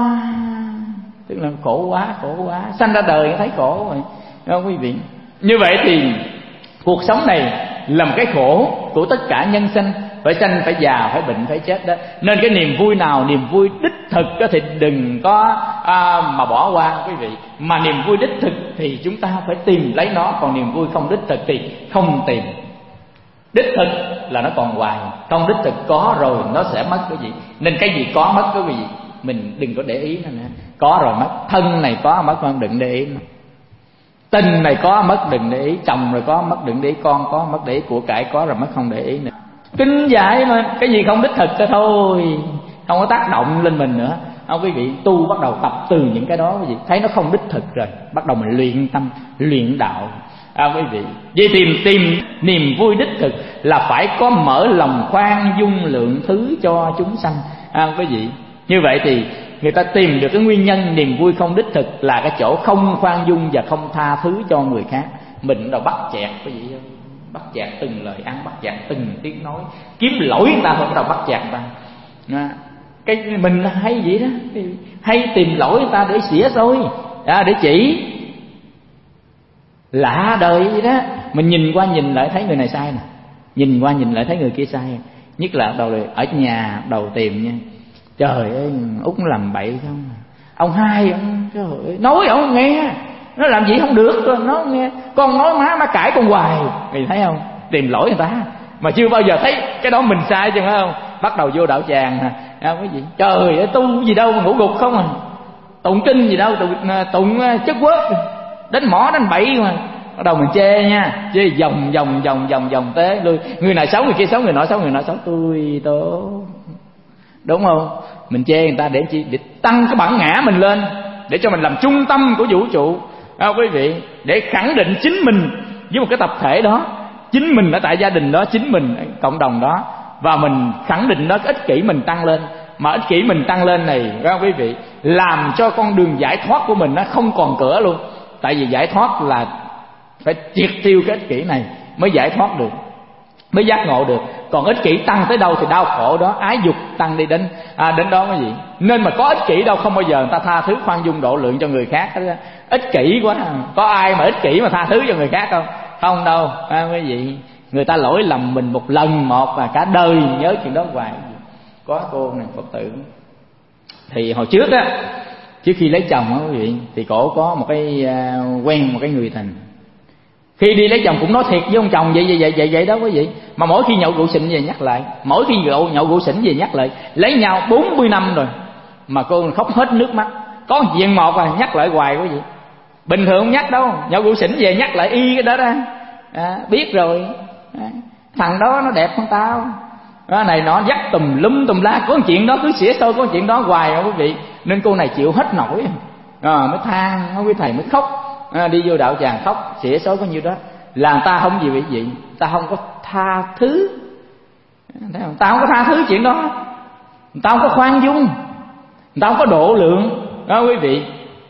tức là khổ quá, khổ quá. Sanh ra đời thấy khổ rồi, không quý vị? Như vậy thì cuộc sống này là một cái khổ của tất cả nhân sinh. Phải sanh, phải già, phải bệnh, phải chết đó. Nên cái niềm vui nào, niềm vui đích thực đó thì đừng có à, mà bỏ qua quý vị. Mà niềm vui đích thực thì chúng ta phải tìm lấy nó. Còn niềm vui không đích thực thì không tìm. Đích thực là nó còn hoài, không đích thực có rồi nó sẽ mất quý vị. Nên cái gì có mất quý vị mình đừng có để ý nữa. Có rồi mất, thân này có mất không đừng để ý nữa. Tình này có mất đừng để ý, chồng rồi có mất đừng để ý, con có mất để ý, của cải có rồi mất không để ý nữa. Kinh dạy mà, cái gì không đích thực cho thôi, không có tác động lên mình nữa. Không quý vị, tu bắt đầu tập từ những cái đó quý vị, thấy nó không đích thực rồi, bắt đầu mình luyện tâm, luyện đạo. À, quý vị, vậy tìm tìm niềm vui đích thực là phải có mở lòng khoan dung lượng thứ cho chúng sanh. À, quý vị, như vậy thì người ta tìm được cái nguyên nhân niềm vui không đích thực là cái chỗ không khoan dung và không tha thứ cho người khác. Mình đâu bắt chẹt quý vị, bắt chẹt từng lời ăn, bắt chẹt từng tiếng nói, kiếm lỗi người ta thôi, đâu bắt chẹt người ta. À, cái mình hay vậy đó, hay tìm lỗi người ta để xỉa xôi, à, để chỉ. Lạ đời vậy đó. Mình nhìn qua nhìn lại thấy người này sai nè, nhìn qua nhìn lại thấy người kia sai. Nhất là đầu ở nhà đầu tìm nha. Trời ơi, Út làm bậy không? Ông hai, ông trời ơi, nói ông không nghe, nó làm gì không được rồi, nó không nghe. Con nói má má cãi con hoài, mày thấy không? Tìm lỗi người ta mà chưa bao giờ thấy cái đó mình sai chứ, phải không? Bắt đầu vô đạo tràng nè, à, quý vị, trời ơi, tu gì đâu mà ngủ gục không à, tụng kinh gì đâu, tụng, tụng chất quớt, đánh mỏ đánh bậy mà. Bắt đầu mình chê nha, chê vòng vòng vòng vòng vòng tế lui, người này xấu người kia xấu, người nọ xấu người nọ xấu, tôi tốt, đúng không? Mình chê người ta để chi? Để tăng cái bản ngã mình lên. để cho mình làm trung tâm của vũ trụ, à, quý vị, để khẳng định chính mình với một cái tập thể đó, chính mình ở tại gia đình đó, chính mình cộng đồng đó, và mình khẳng định đó, cái ích kỷ mình tăng lên. Mà ích kỷ mình tăng lên này, các quý vị, làm cho con đường giải thoát của mình nó không còn cửa luôn. Tại vì giải thoát là phải triệt tiêu cái ích kỷ này mới giải thoát được, mới giác ngộ được. Còn ích kỷ tăng tới đâu thì đau khổ đó, ái dục tăng đi đến à, đến đó cái gì. Nên mà có ích kỷ đâu, không bao giờ người ta tha thứ khoan dung độ lượng cho người khác. Ích kỷ quá, có ai mà ích kỷ mà tha thứ cho người khác không? Không đâu, à, quý vị. Người ta lỗi lầm mình một lần một và cả đời nhớ chuyện đó hoài. Có cô này Phật tử, thì hồi trước á, trước khi lấy chồng á quý vị, thì cổ có một cái uh, quen một cái người thành. Khi đi lấy chồng cũng nói thiệt với ông chồng vậy vậy vậy vậy vậy đó quý vị. Mà mỗi khi nhậu rượu xỉn về nhắc lại, mỗi khi nhậu nhậu rượu xỉn về nhắc lại. Lấy nhau bốn mươi năm rồi mà cô khóc hết nước mắt. Có chuyện một à, nhắc lại hoài quý vị. Bình thường không nhắc đâu, nhậu rượu xỉn về nhắc lại y cái đó ra. À, biết rồi, à, thằng đó nó đẹp hơn tao, đó này nó dắt tùm lum tùm la, có chuyện đó cứ xỉa xôi, có chuyện đó hoài à quý vị. Nên cô này chịu hết nổi à, mới than, quý thầy mới khóc. À, đi vô đạo tràng khóc xỉa xối có nhiêu đó, là người ta không gì vậy gì, ta không có tha thứ, ta không có tha thứ chuyện đó, ta không có khoan dung, ta không có độ lượng đó quý vị.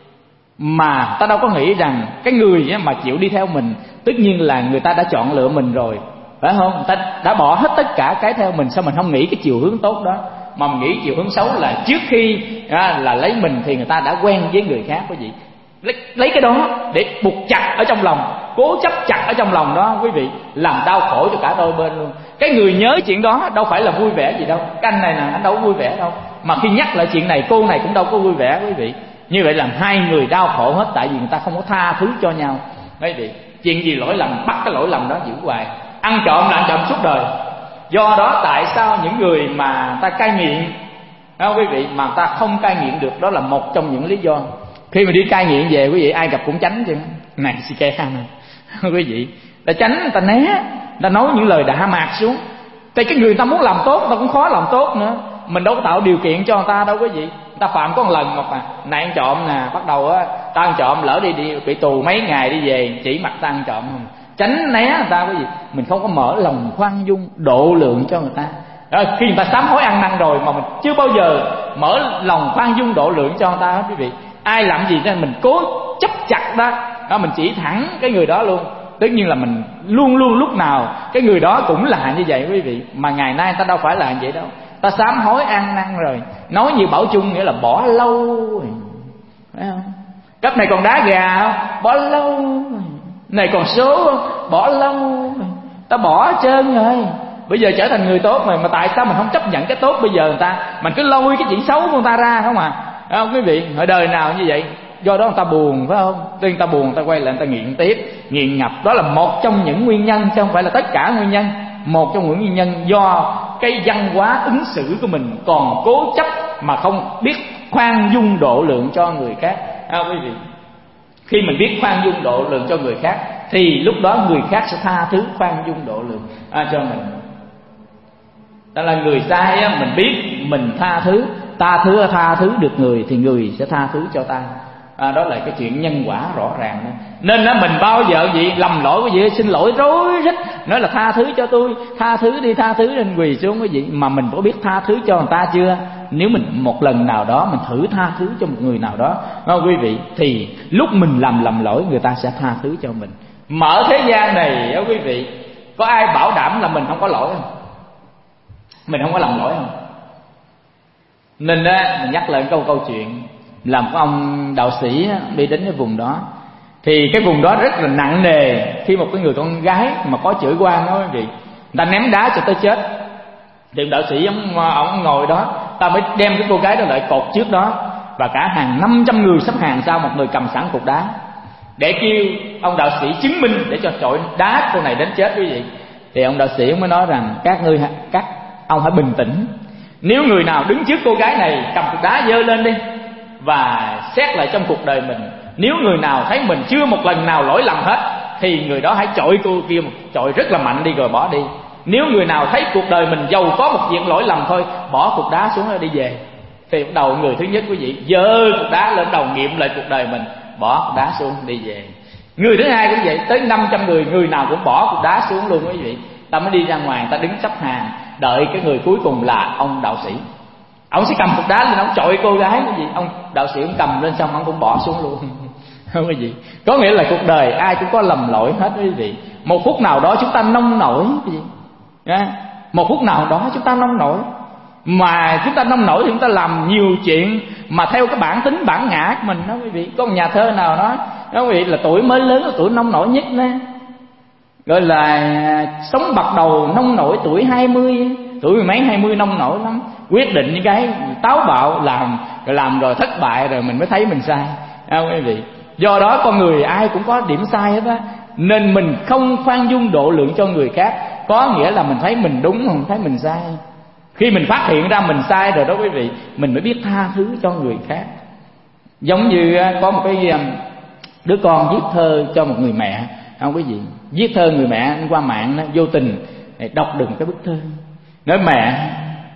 Mà ta đâu có nghĩ rằng cái người mà chịu đi theo mình, tất nhiên là người ta đã chọn lựa mình rồi, phải không? Người ta đã bỏ hết tất cả cái theo mình, sao mình không nghĩ cái chiều hướng tốt đó, mà mình nghĩ chiều hướng xấu là trước khi à, là lấy mình thì người ta đã quen với người khác quý vị. Lấy, lấy cái đó để buộc chặt ở trong lòng, cố chấp chặt ở trong lòng đó quý vị, làm đau khổ cho cả đôi bên luôn. Cái người nhớ chuyện đó đâu phải là vui vẻ gì đâu, cái anh này nè anh đâu có vui vẻ đâu, mà khi nhắc lại chuyện này cô này cũng đâu có vui vẻ quý vị. Như vậy làm hai người đau khổ hết, tại vì người ta không có tha thứ cho nhau quý vị. Chuyện gì lỗi lầm bắt cái lỗi lầm đó giữ hoài, ăn trộm là ăn trộm suốt đời. Do đó tại sao những người mà ta cai nghiện đó quý vị, mà ta không cai nghiện được, đó là một trong những lý do. Khi mà đi cai nghiện về quý vị, ai gặp cũng tránh chứ, này si ke ha này quý vị, ta tránh, ta né, ta nói những lời đạ mạc xuống. Thì cái người ta muốn làm tốt, ta cũng khó làm tốt nữa. Mình đâu có tạo điều kiện cho người ta đâu quý vị. Ta phạm có một lần một mà này ăn trộm nè, bắt đầu á ta ăn trộm, lỡ đi đi bị tù mấy ngày đi về, chỉ mặt ta ăn trộm không, tránh né người ta quý vị. Mình không có mở lòng khoan dung độ lượng cho người ta. Đó, khi người ta sám hối ăn năn rồi mà mình chưa bao giờ mở lòng khoan dung độ lượng cho người ta hết quý vị. Ai làm gì nên mình cố chấp chặt đó, đó mình chỉ thẳng cái người đó luôn. Tất nhiên là mình luôn luôn lúc nào cái người đó cũng là như vậy quý vị. Mà ngày nay ta đâu phải là như vậy đâu. Ta sám hối ăn năn rồi, nói như Bảo Chung nghĩa là bỏ lâu, phải không? Cấp này còn đá gà không? Bỏ lâu. Này còn số không? Bỏ lâu. Ta bỏ hết trơn rồi. Bây giờ trở thành người tốt mà, mà tại sao mình không chấp nhận cái tốt bây giờ người ta, mình cứ lôi cái chuyện xấu của người ta ra không à? Phải không quý vị? Ở đời nào như vậy? Do đó người ta buồn, phải không? Khi người ta buồn, người ta quay lại người ta nghiện tiếp, nghiện ngập. Đó là một trong những nguyên nhân, chứ không phải là tất cả nguyên nhân. Một trong những nguyên nhân do cái văn hóa ứng xử của mình còn cố chấp mà không biết khoan dung độ lượng cho người khác. À, quý vị, khi mình biết khoan dung độ lượng cho người khác thì lúc đó người khác sẽ tha thứ khoan dung độ lượng à, cho mình. Đó là người sai á, mình biết mình tha thứ, ta thứ tha thứ được người thì người sẽ tha thứ cho ta. À, đó là cái chuyện nhân quả rõ ràng đó. Nên đó, mình bao giờ gì lầm lỗi cái gì xin lỗi rối rít, nói là tha thứ cho tôi, tha thứ đi, tha thứ nên quỳ xuống cái gì, mà mình có biết tha thứ cho người ta chưa? Nếu mình một lần nào đó mình thử tha thứ cho một người nào đó, đó quý vị, thì lúc mình làm lầm lỗi người ta sẽ tha thứ cho mình. Mở thế gian này đó quý vị, có ai bảo đảm là mình không có lỗi không? Mình không có làm lỗi không? Nên đó, mình nhắc lại câu câu chuyện làm có ông đạo sĩ đi đến cái vùng đó, thì cái vùng đó rất là nặng nề khi một cái người con gái mà có chửi quan đó quý vị, người ta ném đá cho tới chết. Thì đạo sĩ ông, ông ngồi đó, ta mới đem cái cô gái đó lại cột trước đó, và cả hàng năm trăm người xếp hàng sau, một người cầm sẵn cục đá để kêu ông đạo sĩ chứng minh để cho trội đá cô này đến chết quý vị. Thì ông đạo sĩ mới nói rằng các ngươi các ông hãy bình tĩnh, nếu người nào đứng trước cô gái này cầm cục đá giơ lên đi và xét lại trong cuộc đời mình, nếu người nào thấy mình chưa một lần nào lỗi lầm hết thì người đó hãy chọi cô kia một chọi rất là mạnh đi rồi bỏ đi. Nếu người nào thấy cuộc đời mình giàu có một việc lỗi lầm thôi, bỏ cục đá xuống rồi đi về. Thì bắt đầu người thứ nhất quý vị giơ cục đá lên đầu nghiệm lại cuộc đời mình, bỏ cục đá xuống đi về. Người thứ hai cũng vậy, tới năm trăm người, người nào cũng bỏ cục đá xuống luôn quý vị. Ta mới đi ra ngoài, ta đứng sắp hàng, đợi cái người cuối cùng là ông đạo sĩ. Ông sẽ cầm cục đá lên, ông chọi cô gái cái gì, ông đạo sĩ ông cầm lên xong ông cũng bỏ xuống luôn. Không có gì. Có nghĩa là cuộc đời ai cũng có lầm lỗi hết quý vị. Một phút nào đó chúng ta nông nổi cái gì, một phút nào đó chúng ta nông nổi, mà chúng ta nông nổi thì chúng ta làm nhiều chuyện mà theo cái bản tính bản ngã của mình đó quý vị. Có một nhà thơ nào nói đó quý vị, là tuổi mới lớn là tuổi nông nổi nhất đó, gọi là sống bậc đầu nông nổi tuổi hai mươi, tuổi mười mấy hai mươi nông nổi lắm, quyết định những cái táo bạo làm, rồi làm rồi thất bại rồi mình mới thấy mình sai đó quý vị. Do đó con người ai cũng có điểm sai hết á, nên mình không khoan dung độ lượng cho người khác, có nghĩa là mình thấy mình đúng, không thấy mình sai. Khi mình phát hiện ra mình sai rồi đó quý vị, mình mới biết tha thứ cho người khác. Giống như có một cái đứa con viết thơ cho một người mẹ, không quý vị, viết thơ người mẹ qua mạng đó, vô tình đọc được cái bức thơ, nói mẹ,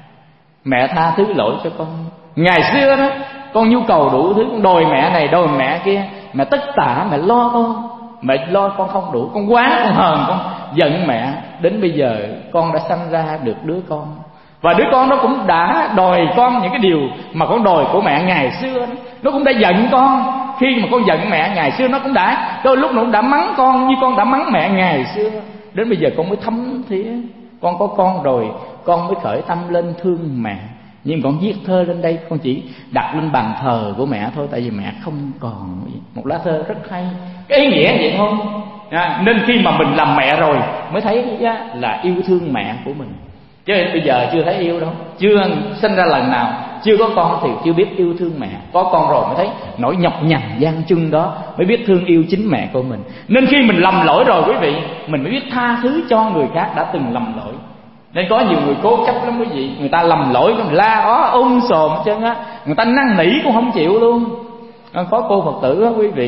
mẹ tha thứ lỗi cho con. Ngày xưa đó con nhu cầu đủ thứ, con đòi mẹ này đòi mẹ kia, mẹ tất tả mẹ lo con, mẹ lo con không đủ, con quá con hờn, con giận mẹ. Đến bây giờ con đã sanh ra được đứa con, và đứa con nó cũng đã đòi con những cái điều mà con đòi của mẹ ngày xưa đó. Nó cũng đã giận con, khi mà con giận mẹ ngày xưa nó cũng đã, đôi lúc nó cũng đã mắng con như con đã mắng mẹ ngày xưa. Đến bây giờ con mới thấm thía, con có con rồi con mới khởi tâm lên thương mẹ. Nhưng con viết thơ lên đây, con chỉ đặt lên bàn thờ của mẹ thôi, tại vì mẹ không còn. Một lá thơ rất hay, cái ý nghĩa vậy thôi à, nên khi mà mình làm mẹ rồi mới thấy là yêu thương mẹ của mình. Chứ bây giờ chưa thấy yêu đâu, chưa sinh ra lần nào, chưa có con thì chưa biết yêu thương mẹ. Có con rồi mới thấy nỗi nhọc nhằn gian truân đó, mới biết thương yêu chính mẹ của mình. Nên khi mình lầm lỗi rồi quý vị, mình mới biết tha thứ cho người khác đã từng lầm lỗi. Nên có nhiều người cố chấp lắm quý vị, người ta lầm lỗi mình la ó ôm sòm chân á, người ta năn nỉ cũng không chịu luôn. Có cô Phật tử đó quý vị,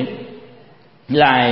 là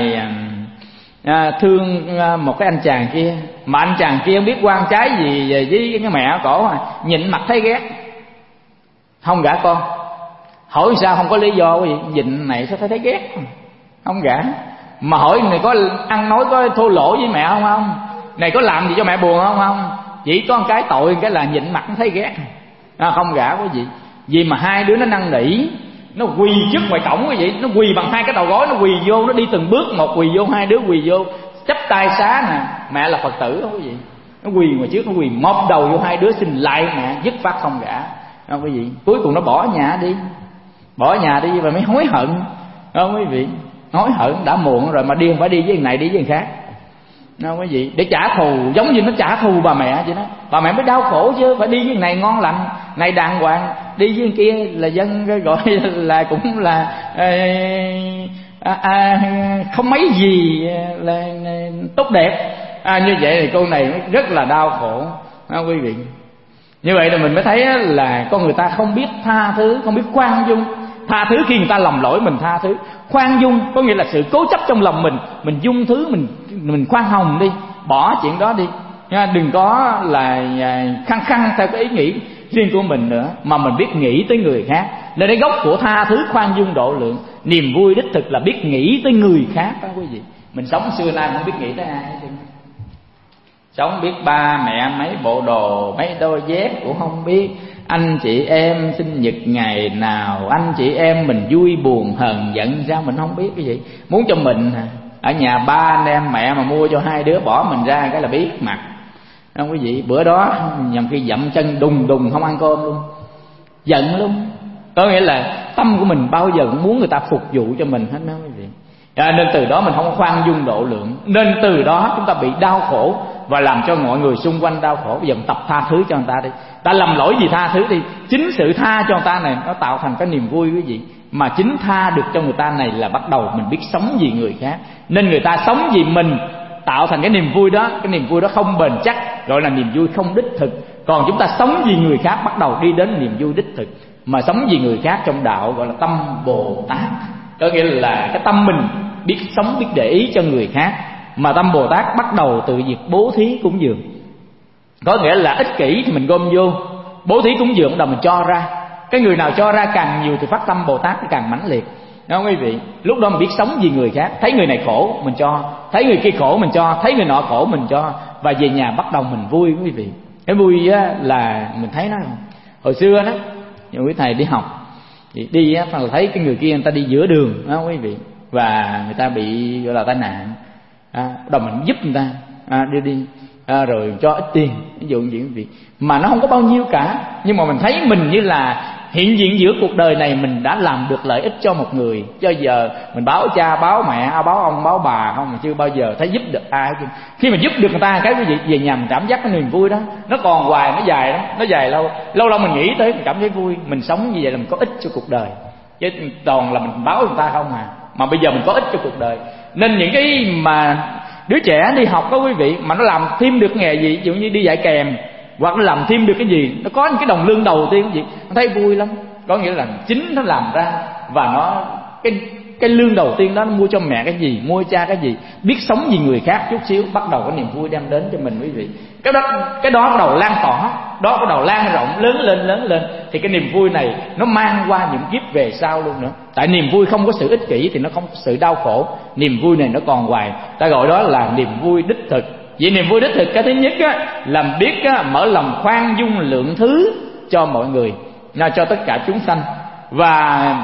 à, thương một cái anh chàng kia, mà anh chàng kia không biết quan trái gì với cái mẹ cổ, à nhịn mặt thấy ghét, không gả con. Hỏi sao không có lý do quý vị, nhịn này sao thấy thấy ghét, không gả. Mà hỏi này có ăn nói có thô lỗ với mẹ không không, này có làm gì cho mẹ buồn không không, chỉ có một cái tội cái là nhịn mặt thấy ghét à, không gả quý vị. Vì mà hai đứa nó năn nỉ, nó quỳ trước ngoài cổng quý vị, nó quỳ bằng hai cái đầu gối, nó quỳ vô, nó đi từng bước một quỳ vô, hai đứa quỳ vô chắp tay xá nè. Mẹ là Phật tử đó quý vị, nó quỳ ngoài trước, nó quỳ móc đầu vô hai đứa xin lại mẹ, dứt phát không gả đó quý vị. Cuối cùng nó bỏ nhà đi, bỏ nhà đi và mới hối hận đó quý vị. Hối hận đã muộn rồi, mà đi không phải đi với người này, đi với người khác đâu quý vị, để trả thù, giống như nó trả thù bà mẹ vậy đó. Bà mẹ mới đau khổ chứ, phải đi với người này ngon lành, này đàng hoàng, đi với người kia là dân gọi là cũng là à, à, không mấy gì là tốt đẹp à, như vậy thì cô này rất là đau khổ à, quý vị. Như vậy thì mình mới thấy là con người ta không biết tha thứ, không biết khoan dung. Tha thứ khi người ta lầm lỗi mình tha thứ. Khoan dung có nghĩa là sự cố chấp trong lòng mình, mình dung thứ, mình mình khoan hồng đi, bỏ chuyện đó đi nha. Đừng có là khăng khăng theo cái ý nghĩ riêng của mình nữa, mà mình biết nghĩ tới người khác. Nên cái gốc của tha thứ khoan dung độ lượng, niềm vui đích thực là biết nghĩ tới người khác đó quý vị. Mình sống xưa nay không biết nghĩ tới ai hết. Sống biết ba mẹ mấy bộ đồ, mấy đôi dép cũng không biết. Anh chị em sinh nhật ngày nào, anh chị em mình vui buồn hờn giận sao mình không biết cái gì. Muốn cho mình ở nhà ba anh em mẹ mà mua cho hai đứa bỏ mình ra cái là biết mặt không quý vị. Bữa đó nhầm khi dậm chân đùng đùng không ăn cơm luôn, giận luôn. Có nghĩa là tâm của mình bao giờ cũng muốn người ta phục vụ cho mình hết đó quý vị. À, nên từ đó mình không có khoan dung độ lượng, nên từ đó chúng ta bị đau khổ và làm cho mọi người xung quanh đau khổ. Bây giờ mình tập tha thứ cho người ta đi. Ta làm lỗi gì tha thứ đi. Chính sự tha cho người ta này nó tạo thành cái niềm vui quý vị. Mà chính tha được cho người ta này là bắt đầu mình biết sống vì người khác. Nên người ta sống vì mình tạo thành cái niềm vui đó. Cái niềm vui đó không bền chắc, gọi là niềm vui không đích thực. Còn chúng ta sống vì người khác bắt đầu đi đến niềm vui đích thực. Mà sống vì người khác trong đạo gọi là tâm Bồ Tát. Có nghĩa là cái tâm mình biết sống, biết để ý cho người khác. Mà tâm Bồ Tát bắt đầu từ việc bố thí cúng dường. Có nghĩa là ích kỷ thì mình gom vô, bố thí cúng dường bắt đầu mình cho ra. Cái người nào cho ra càng nhiều thì phát tâm Bồ Tát càng mãnh liệt. Đó quý vị, lúc đó mình biết sống vì người khác. Thấy người này khổ mình cho, thấy người kia khổ mình cho, thấy người nọ khổ mình cho, và về nhà bắt đầu mình vui quý vị. Cái vui á, là mình thấy nó hồi xưa đó, nhiều quý thầy đi học thì đi á, thấy cái người kia người ta đi giữa đường đó quý vị, và người ta bị gọi là tai nạn, à, đầu mình giúp người ta à, đi đi à, rồi cho ít tiền, ví dụ như vậy quý vị, mà nó không có bao nhiêu cả, nhưng mà mình thấy mình như là hiện diện giữa cuộc đời này mình đã làm được lợi ích cho một người. Cho giờ mình báo cha, báo mẹ, báo ông, báo bà không, mà chưa bao giờ thấy giúp được ai. Khi mà giúp được người ta cái quý vị về nhà mình cảm giác cái niềm vui đó nó còn hoài, nó dài lắm, nó dài lâu lâu lâu mình nghĩ tới mình cảm thấy vui. Mình sống như vậy là mình có ích cho cuộc đời, chứ toàn là mình báo người ta không à. Mà bây giờ mình có ích cho cuộc đời, nên những cái mà đứa trẻ đi học đó quý vị, mà nó làm thêm được nghề gì, ví dụ như đi dạy kèm, hoặc nó làm thêm được cái gì, nó có những cái đồng lương đầu tiên cái gì, nó thấy vui lắm. Có nghĩa là chính nó làm ra, và nó cái cái lương đầu tiên đó nó mua cho mẹ cái gì, mua cha cái gì, biết sống vì người khác chút xíu, bắt đầu cái niềm vui đem đến cho mình quý vị. Cái đó cái đó bắt đầu lan tỏa, đó bắt đầu lan rộng, lớn lên lớn lên, thì cái niềm vui này nó mang qua những kiếp về sau luôn nữa. Tại niềm vui không có sự ích kỷ thì nó không có sự đau khổ, niềm vui này nó còn hoài. Ta gọi đó là niềm vui đích thực. Vậy niềm vui đích thực cái thứ nhất á, là biết á, mở lòng khoan dung lượng thứ cho mọi người, cho tất cả chúng sanh. Và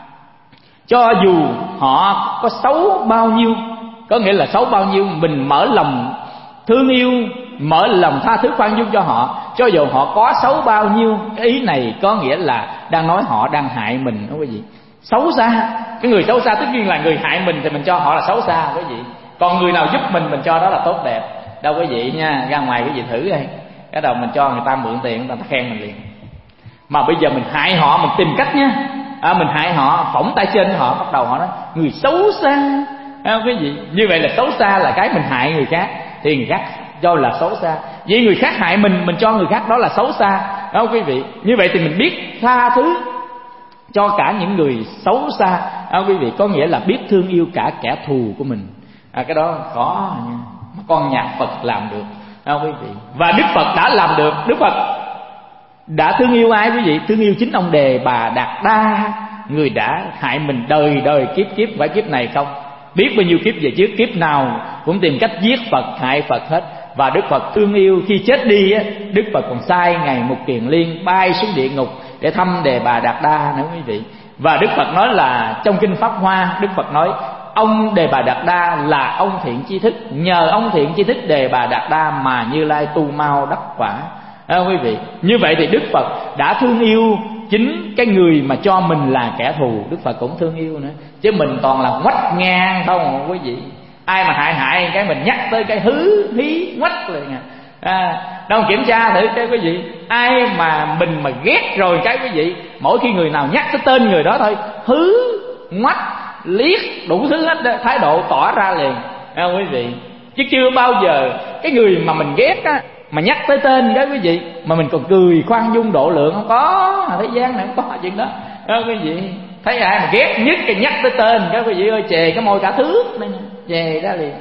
cho dù họ có xấu bao nhiêu, có nghĩa là xấu bao nhiêu, mình mở lòng thương yêu, mở lòng tha thứ khoan dung cho họ. Cho dù họ có xấu bao nhiêu, cái ý này có nghĩa là đang nói họ đang hại mình đó quý vị. Xấu xa, cái người xấu xa tất nhiên là người hại mình thì mình cho họ là xấu xa quý vị. Còn người nào giúp mình, mình cho đó là tốt đẹp. Đâu quý vị nha, ra ngoài quý vị thử đây, cái đầu mình cho người ta mượn tiền, người ta khen mình liền. Mà bây giờ mình hại họ, mình tìm cách nha, à, mình hại họ, phỏng tay trên họ, bắt đầu họ nói người xấu xa, à, quý vị. Như vậy là xấu xa là cái mình hại người khác, thì người khác cho là xấu xa. Vì người khác hại mình, mình cho người khác đó là xấu xa, đó quý vị. Như vậy thì mình biết tha thứ cho cả những người xấu xa, đó quý vị. Có nghĩa là biết thương yêu cả kẻ thù của mình, à, cái đó khó nha. Con nhà Phật làm được, đó quý vị. Và Đức Phật đã làm được. Đức Phật đã thương yêu ai quý vị? Thương yêu chính ông Đề Bà Đạt Đa, người đã hại mình đời đời kiếp kiếp, phải kiếp này không, biết bao nhiêu kiếp về trước, kiếp nào cũng tìm cách giết Phật, hại Phật hết. Và Đức Phật thương yêu, khi chết đi á, Đức Phật còn sai Ngài Mục Kiền Liên bay xuống địa ngục để thăm Đề Bà Đạt Đa nữa quý vị. Và Đức Phật nói là trong kinh Pháp Hoa, Đức Phật nói ông Đề Bà Đạt Đa là ông thiện chi thức, nhờ ông thiện chi thức Đề Bà Đạt Đa mà Như Lai tu mau đắc quả. À, quý vị, như vậy thì Đức Phật đã thương yêu chính cái người mà cho mình là kẻ thù, Đức Phật cũng thương yêu nữa. Chứ mình toàn là quách ngang không quý vị. Ai mà hại hại cái mình nhắc tới cái hứ hí quách liền à. À, đâu kiểm tra thử cái quý vị, ai mà mình mà ghét rồi cái quý vị, mỗi khi người nào nhắc tới tên người đó thôi, hứ ngoắt liếc đủ thứ hết, thái độ tỏ ra liền, à, quý vị. Chứ chưa bao giờ cái người mà mình ghét á, mà nhắc tới tên cái quý vị mà mình còn cười khoan dung độ lượng, không có, thế gian này không có chuyện đó, đó quý vị. Thấy ai mà ghét nhất cái nhắc tới tên cái quý vị ơi, chề cái môi cả thước này, chề ra liền,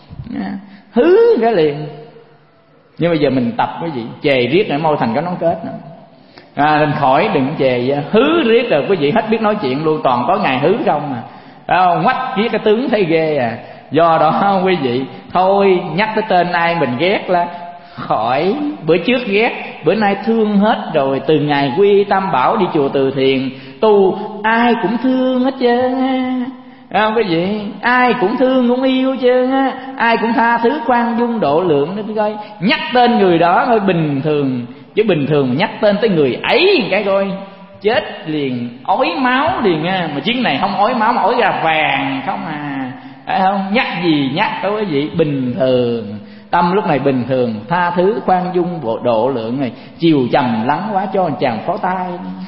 hứ ra liền. Nhưng bây giờ mình tập quý vị, chề riết này môi thành cái nón kết nữa, à, nên khỏi đừng chề hứ riết rồi quý vị hết biết nói chuyện luôn, toàn có ngày hứ không à, à ngoắt với cái tướng thấy ghê à. Do đó quý vị thôi, nhắc tới tên ai mình ghét là khỏi. Bữa trước ghét, bữa nay thương hết rồi. Từ ngày quy Tam Bảo đi chùa Từ Thiền tu, ai cũng thương hết trơn á, à, quý vị. Ai cũng thương cũng yêu trơn á, ai cũng tha thứ khoan dung độ lượng đó coi. Nhắc tên người đó thôi bình thường, chứ bình thường nhắc tên tới người ấy cái coi chết liền, ói máu liền á. Mà chuyến này không ói máu mà ói ra vàng không à, phải không? Nhắc gì nhắc đó quý vị, bình thường. Tâm lúc này bình thường, tha thứ khoan dung bộ độ lượng này, chiều trầm lắng quá cho một chàng pháo tay.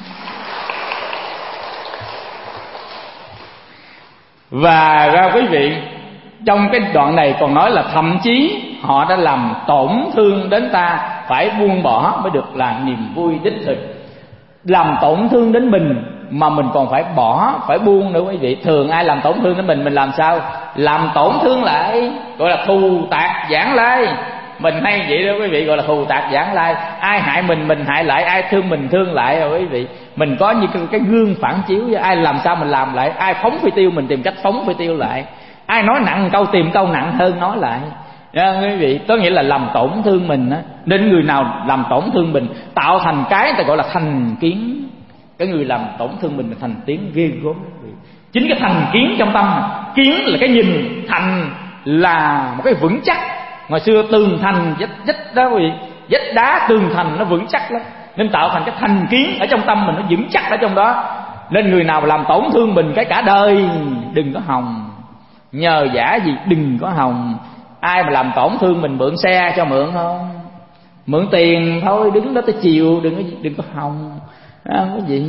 Và ra quý vị, trong cái đoạn này còn nói là thậm chí họ đã làm tổn thương đến ta, phải buông bỏ mới được là niềm vui đích thực. Làm tổn thương đến mình mà mình còn phải bỏ, phải buông nữa quý vị. Thường ai làm tổn thương đến mình, mình làm sao? Làm tổn thương lại, gọi là thù tạc giảng lai. Mình hay vậy đó quý vị, gọi là thù tạc giảng lai. Ai hại mình, mình hại lại. Ai thương mình, thương lại rồi quý vị. mình có như cái, cái gương phản chiếu, ai làm sao mình làm lại, ai phóng phi tiêu mình tìm cách phóng phi tiêu lại, ai nói nặng câu tìm câu nặng hơn nói lại. Đó, quý vị, có nghĩa là làm tổn thương mình á. Nên người nào làm tổn thương mình tạo thành cái người ta gọi là thành kiến. Cái người làm tổn thương mình là thành kiến ghê gớm. Chính cái thành kiến trong tâm, kiến là cái nhìn, thành là một cái vững chắc. Ngày xưa tường thành vách vách đó quý vị, vách đá tường thành nó vững chắc lắm, nên tạo thành cái thành kiến ở trong tâm mình, nó vững chắc ở trong đó. Nên người nào làm tổn thương mình cái cả đời đừng có hòng, nhờ giả gì đừng có hòng. Ai mà làm tổn thương mình mượn xe cho mượn không, mượn tiền thôi, đứng đó tới chiều, đừng có đừng có hòng. Đó, cái gì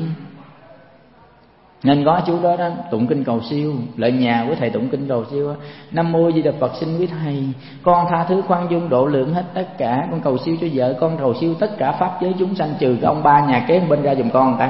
nên có chú đó đó, tụng kinh cầu siêu. Lại nhà của thầy tụng kinh cầu siêu: Nam mô Di Đà Phật, xin quý thầy, con tha thứ khoan dung độ lượng hết tất cả, con cầu siêu cho vợ con, cầu siêu tất cả pháp giới chúng sanh, trừ cái ông ba nhà kế bên ra giùm con một cái.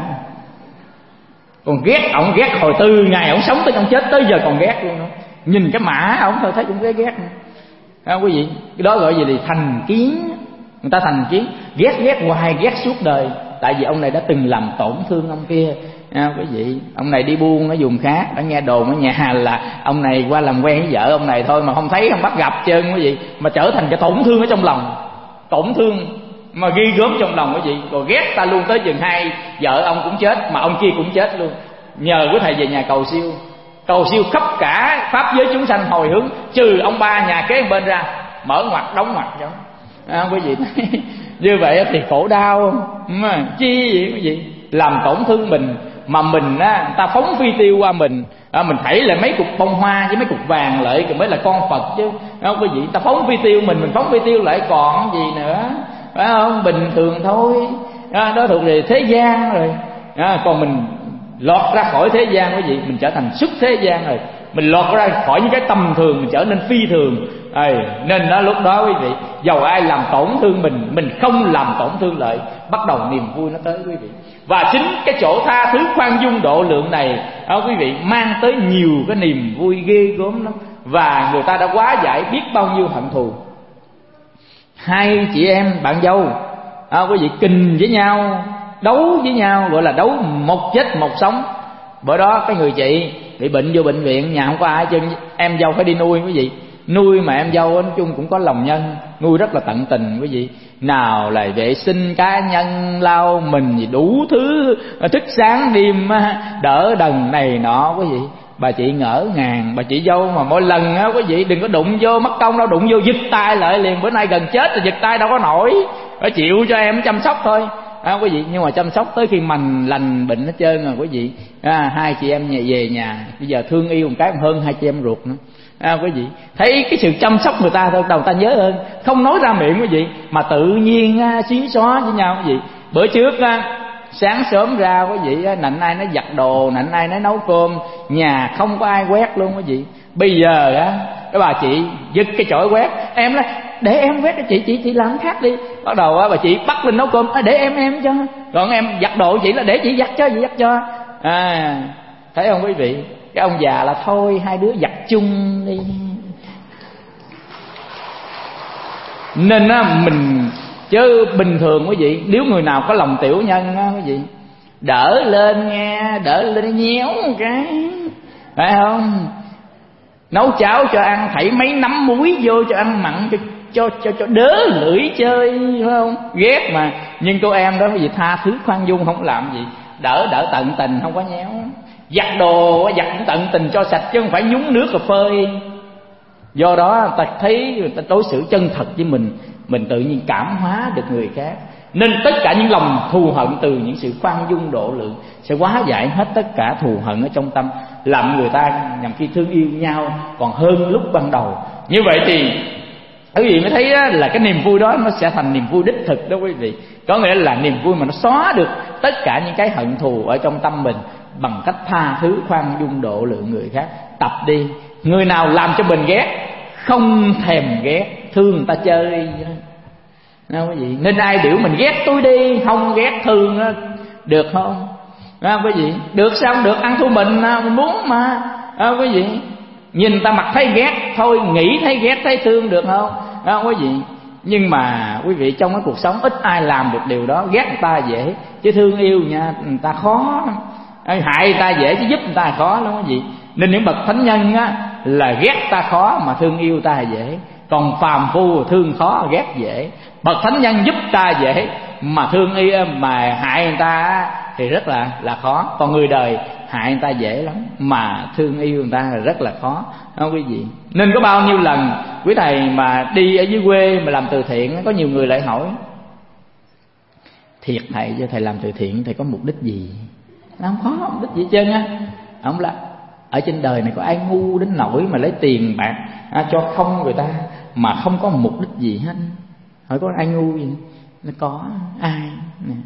Còn ghét ổng, ghét hồi từ ngày ổng sống tới ông chết tới giờ còn ghét luôn đó. Nhìn cái mã ổng thôi thấy cũng ghét ghét nữa. À, quý vị, cái đó gọi gì thì thành kiến. Người ta thành kiến, ghét ghét hoài, ghét suốt đời. Tại vì ông này đã từng làm tổn thương ông kia. À, quý vị, ông này đi buôn ở vùng khác, đã nghe đồn ở nhà là ông này qua làm quen với vợ ông này thôi mà không thấy, không bắt gặp trơn quý vị, mà trở thành cái tổn thương ở trong lòng, tổn thương mà ghi gớm trong lòng quý vị. Rồi ghét ta luôn tới chừng hai vợ ông cũng chết mà ông kia cũng chết luôn. Nhờ của thầy về nhà cầu siêu, cầu siêu khắp cả pháp giới chúng sanh hồi hướng, trừ ông ba nhà kế bên ra, mở ngoặt đóng ngoặt giống. À, quý vị thấy như vậy thì khổ đau mà chi vậy quý vị, làm tổn thương mình mà mình á, ta phóng phi tiêu qua mình, à, mình thấy là mấy cục bông hoa với mấy cục vàng lại mới là con Phật chứ, không quý vị. Ta phóng phi tiêu mình, mình phóng phi tiêu lại còn gì nữa, phải không? Bình thường thôi, à, đó thuộc về thế gian rồi. À, còn mình lọt ra khỏi thế gian quý vị, mình trở thành xuất thế gian rồi, mình lọt ra khỏi những cái tầm thường, mình trở nên phi thường. À, nên đó lúc đó quý vị, dầu ai làm tổn thương mình, mình không làm tổn thương lại, bắt đầu niềm vui nó tới quý vị. Và chính cái chỗ tha thứ khoan dung độ lượng này đó, quý vị, mang tới nhiều cái niềm vui ghê gớm lắm. Và người ta đã hóa giải biết bao nhiêu hận thù. Hai chị em bạn dâu à, quý vị, kình với nhau, đấu với nhau, gọi là đấu một chết một sống. Bữa đó cái người chị bị bệnh vô bệnh viện, nhà không có ai chứ em dâu phải đi nuôi quý vị. Nuôi mà em dâu nói chung cũng có lòng nhân, nuôi rất là tận tình quý vị. Nào là vệ sinh cá nhân, lau mình gì đủ thứ, thức sáng đêm đỡ đần này nọ quý vị. Bà chị ngỡ ngàng, bà chị dâu mà mỗi lần á quý vị đừng có đụng vô mất công đâu, đụng vô giật tay lại liền. Bữa nay gần chết rồi giật tay đâu có nổi, phải chịu cho em chăm sóc thôi. À, quý vị, nhưng mà chăm sóc tới khi mình lành bệnh hết trơn rồi quý vị. À, hai chị em nhà về nhà bây giờ thương yêu một cái hơn hai chị em ruột nữa. À, quý vị thấy cái sự chăm sóc người ta thôi, đầu ta nhớ hơn, không nói ra miệng quý vị, mà tự nhiên à, xí xóa với nhau quý vị. Bữa trước à, sáng sớm ra quý vị, à, nạnh ai nó giặt đồ, nạnh ai nó nấu cơm, nhà không có ai quét luôn quý vị. Bây giờ á, cái bà chị giật cái chổi quét, em nói để em quét, chị chị chị làm khác đi. Bắt đầu á, bà chị bắt lên nấu cơm, à, để em em cho, còn em giặt đồ chị là để chị giặt cho, chị giặt cho. À, thấy không quý vị, cái ông già là thôi hai đứa giặt chung đi. Nên á, mình chứ bình thường quý vị, nếu người nào có lòng tiểu nhân á quý vị, đỡ lên nghe, đỡ lên nhéo một cái, phải không? Nấu cháo cho ăn, thảy mấy nắm muối vô cho ăn mặn, cho cho cho cho đớ lưỡi chơi, phải không? Ghét mà, nhưng cô em đó quý vị tha thứ khoan dung, không làm gì, đỡ đỡ tận tình, không có nhéo. Giặt đồ giặt cũng tận tình cho sạch chứ không phải nhúng nước rồi phơi. Do đó ta thấy người ta đối xử chân thật với mình, mình tự nhiên cảm hóa được người khác. Nên tất cả những lòng thù hận từ những sự khoan dung độ lượng sẽ hóa giải hết tất cả thù hận ở trong tâm, làm người ta nhằm khi thương yêu nhau còn hơn lúc ban đầu. Như vậy thì quý vị mới thấy đó, là cái niềm vui đó nó sẽ thành niềm vui đích thực đó quý vị. Có nghĩa là niềm vui mà nó xóa được tất cả những cái hận thù ở trong tâm mình bằng cách tha thứ khoan dung độ lượng người khác. Tập đi, người nào làm cho mình ghét không thèm ghét, thương người ta chơi đó quý vị. Nên ai biểu mình ghét tôi đi, không ghét thương đó, được không? Đó quý vị, được sao không được, ăn thua mình mà, mình muốn mà. Đó quý vị, nhìn ta mặt thấy ghét thôi, nghĩ thấy ghét thấy thương được không? Đó quý vị, Nhưng mà quý vị, trong cái cuộc sống ít ai làm được điều đó. Ghét người ta dễ, chứ thương yêu nha người ta khó. Hại người ta dễ, chứ giúp người ta khó lắm quý vị. Nên những bậc thánh nhân á là ghét ta khó mà thương yêu ta dễ. Còn phàm phu thương khó ghét dễ. Bậc thánh nhân giúp ta dễ mà thương yêu mà hại người ta thì rất là là khó. Còn người đời hại người ta dễ lắm mà thương yêu người ta là rất là khó, không quý vị? Nên có bao nhiêu lần quý thầy mà đi ở dưới quê mà làm từ thiện, có nhiều người lại hỏi: thiệt thầy, cho thầy làm từ thiện thầy có mục đích gì? Nó không có mục đích gì hết trơn á. Ông là ở trên đời này có ai ngu đến nỗi mà lấy tiền bạc à, cho không người ta mà không có mục đích gì hết? Hỏi có ai ngu gì? Nó có ai nè.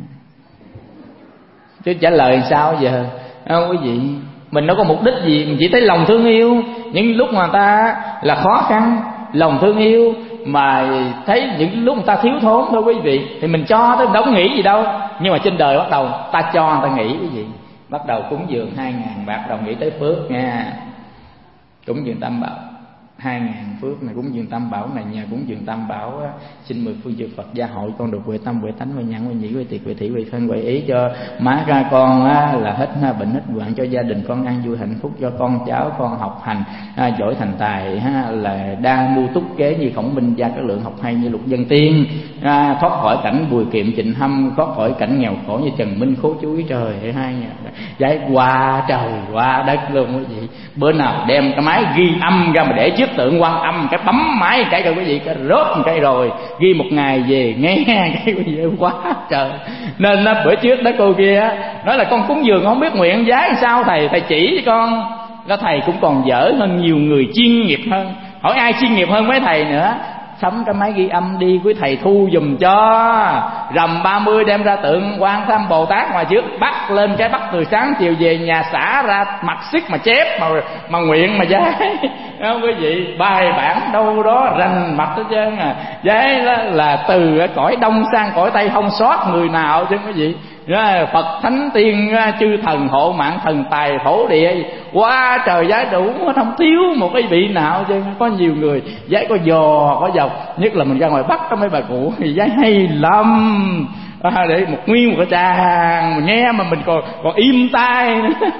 Chứ trả lời sao giờ? Không quý vị, mình đâu có mục đích gì, mình chỉ thấy lòng thương yêu. Những lúc mà ta là khó khăn, lòng thương yêu, mà thấy những lúc người ta thiếu thốn thôi quý vị, thì mình cho thôi, đâu có nghĩ gì đâu. Nhưng mà trên đời bắt đầu ta cho người ta nghĩ cái gì? Bắt đầu cúng dường hai ngàn bạc đầu nghĩ tới phước nha. Cúng dường Tam Bảo hai ngàn phước này, cúng dường Tam Bảo này, nhờ cúng dường Tam Bảo á, xin mười phương chư Phật gia hội con được huệ tâm, huệ tánh, huệ nhãn, huệ nhĩ, huệ tiệt, huệ thủy, huệ thân, huệ ý, cho má ra con á, là hết bệnh hết hoạn, cho gia đình con an vui hạnh phúc, cho con cháu con học hành à, giỏi thành tài ha, là đa mưu túc kế như Khổng Minh, gia các lượng học hay như Lục Dân Tiên, à, thoát khỏi cảnh bùi kiệm trịnh hâm, thoát khỏi cảnh nghèo khổ như Trần Minh Khố Chuối. Trời hai giải qua trời qua đất luôn quý vị. Bữa nào đem cái máy ghi âm ra mà để trước tượng Quan Âm, cái bấm máy cái rồi quý vị, cái rốt một cái rồi ghi một ngày về nghe cái quý vị quá trời. Nên đó, bữa trước đó cô kia nói là con cúng dường không biết nguyện giái sao thầy, thầy chỉ cho con. Đó thầy cũng còn dở hơn nhiều người chuyên nghiệp hơn. Hỏi ai chuyên nghiệp hơn mấy thầy nữa? Sắm cái máy ghi âm đi, quý thầy thu giùm cho. Rằm ba mươi đem ra tượng Quan Tham Bồ Tát ngoài trước, bắt lên cái bắt từ sáng chiều về nhà xả ra mặc sức mà chép mà mà nguyện mà giái. Không quý vị, bài bản đâu đó rành mặt hết trơn à. Giái là, là từ cõi đông sang cõi tây không sót người nào chứ quý vị. Phật thánh tiên chư thần hộ mạng thần tài thổ địa quá trời giái đủ, không thiếu một cái vị nào chứ. Có nhiều người giái có giò có dọc, nhất là mình ra ngoài Bắc có mấy bà cụ thì giái hay lắm à, để một nguyên một cái tràng mà nghe mà mình còn còn im tai nữa.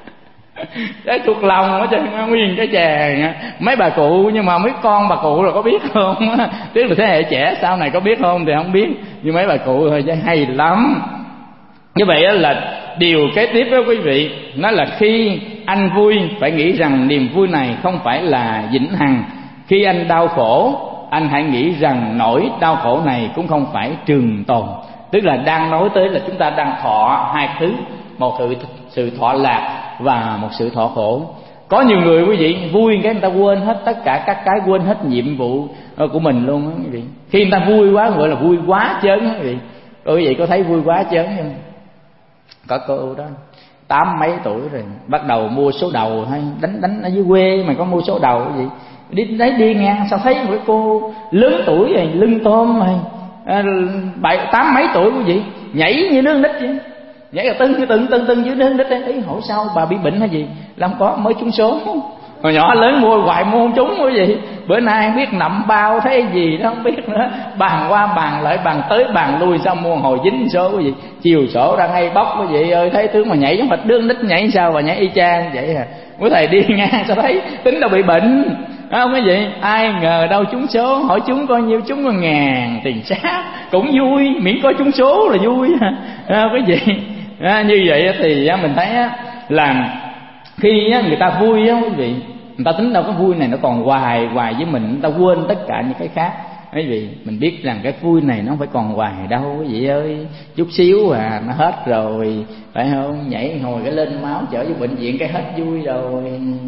Cái thuộc lòng ở trên nguyên cái chàng mấy bà cụ, nhưng mà mấy con bà cụ rồi có biết không? Tức là thế hệ trẻ sau này có biết không thì không biết, nhưng mấy bà cụ thôi hay lắm. Như vậy là điều kế tiếp đó quý vị, nó là khi anh vui phải nghĩ rằng niềm vui này không phải là vĩnh hằng. Khi anh đau khổ, anh hãy nghĩ rằng nỗi đau khổ này cũng không phải trường tồn. Tức là đang nói tới là chúng ta đang thọ hai thứ, một sự sự thọ lạc và một sự thọ khổ. Có nhiều người quý vị vui cái người ta quên hết tất cả các cái, quên hết nhiệm vụ của mình luôn đó quý vị. Khi người ta vui quá gọi là vui quá chớn đó quý vị. Quý vị có thấy vui quá chớn không? Có cô đó tám mấy tuổi rồi bắt đầu mua số đầu hay đánh đánh ở dưới quê mà có mua số đầu cái gì đi đấy, đi ngang sao thấy một cái cô lớn tuổi rồi lưng tôm rồi à, bảy tám mấy tuổi quý vị nhảy như đứa nít vậy, nhảy rồi tưng tưng tưng tưng dưới đứa nít ấy. Hỏi sao bà bị bệnh hay gì? Làm có mới trúng số. Hồi nhỏ lớn mua hoài mua không trúng quý vị. Bữa nay biết nậm bao thấy gì đó không biết nữa, bàn qua bàn lại bàn tới bàn lui sao mua hồi dính số quý vị. Chiều sổ ra ngay bóc quý vị ơi, thấy tướng mà nhảy giống hệt đứa nít nhảy sao mà nhảy y chang vậy à. Quý thầy đi ngang sao thấy tính đâu bị bệnh không quý vị? Ai ngờ đâu trúng số, hỏi trúng coi nhiêu, trúng một ngàn tiền sát cũng vui, miễn có trúng số là vui à, quý vị à, như vậy thì mình thấy là khi người ta vui á quý vị, người ta tính đâu cái vui này nó còn hoài hoài với mình, người ta quên tất cả những cái khác. Quý vị mình biết rằng cái vui này nó không phải còn hoài đâu quý vị ơi, chút xíu à nó hết rồi phải không? Nhảy hồi cái lên máu chở vô bệnh viện cái hết vui rồi.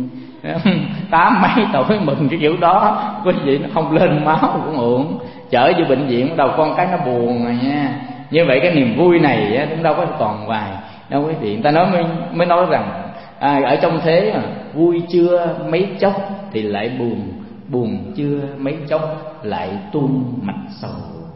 Tám mấy tuổi mừng cái kiểu đó quý vị, nó không lên máu cũng uổng, chở vô bệnh viện bắt đầu con cái nó buồn rồi nha. Như vậy cái niềm vui này cũng đâu có còn hoài đâu quý vị. Người ta nói mới, mới nói rằng à, ở trong thế mà vui chưa mấy chốc thì lại buồn, buồn chưa mấy chốc lại tuôn mạch sầu.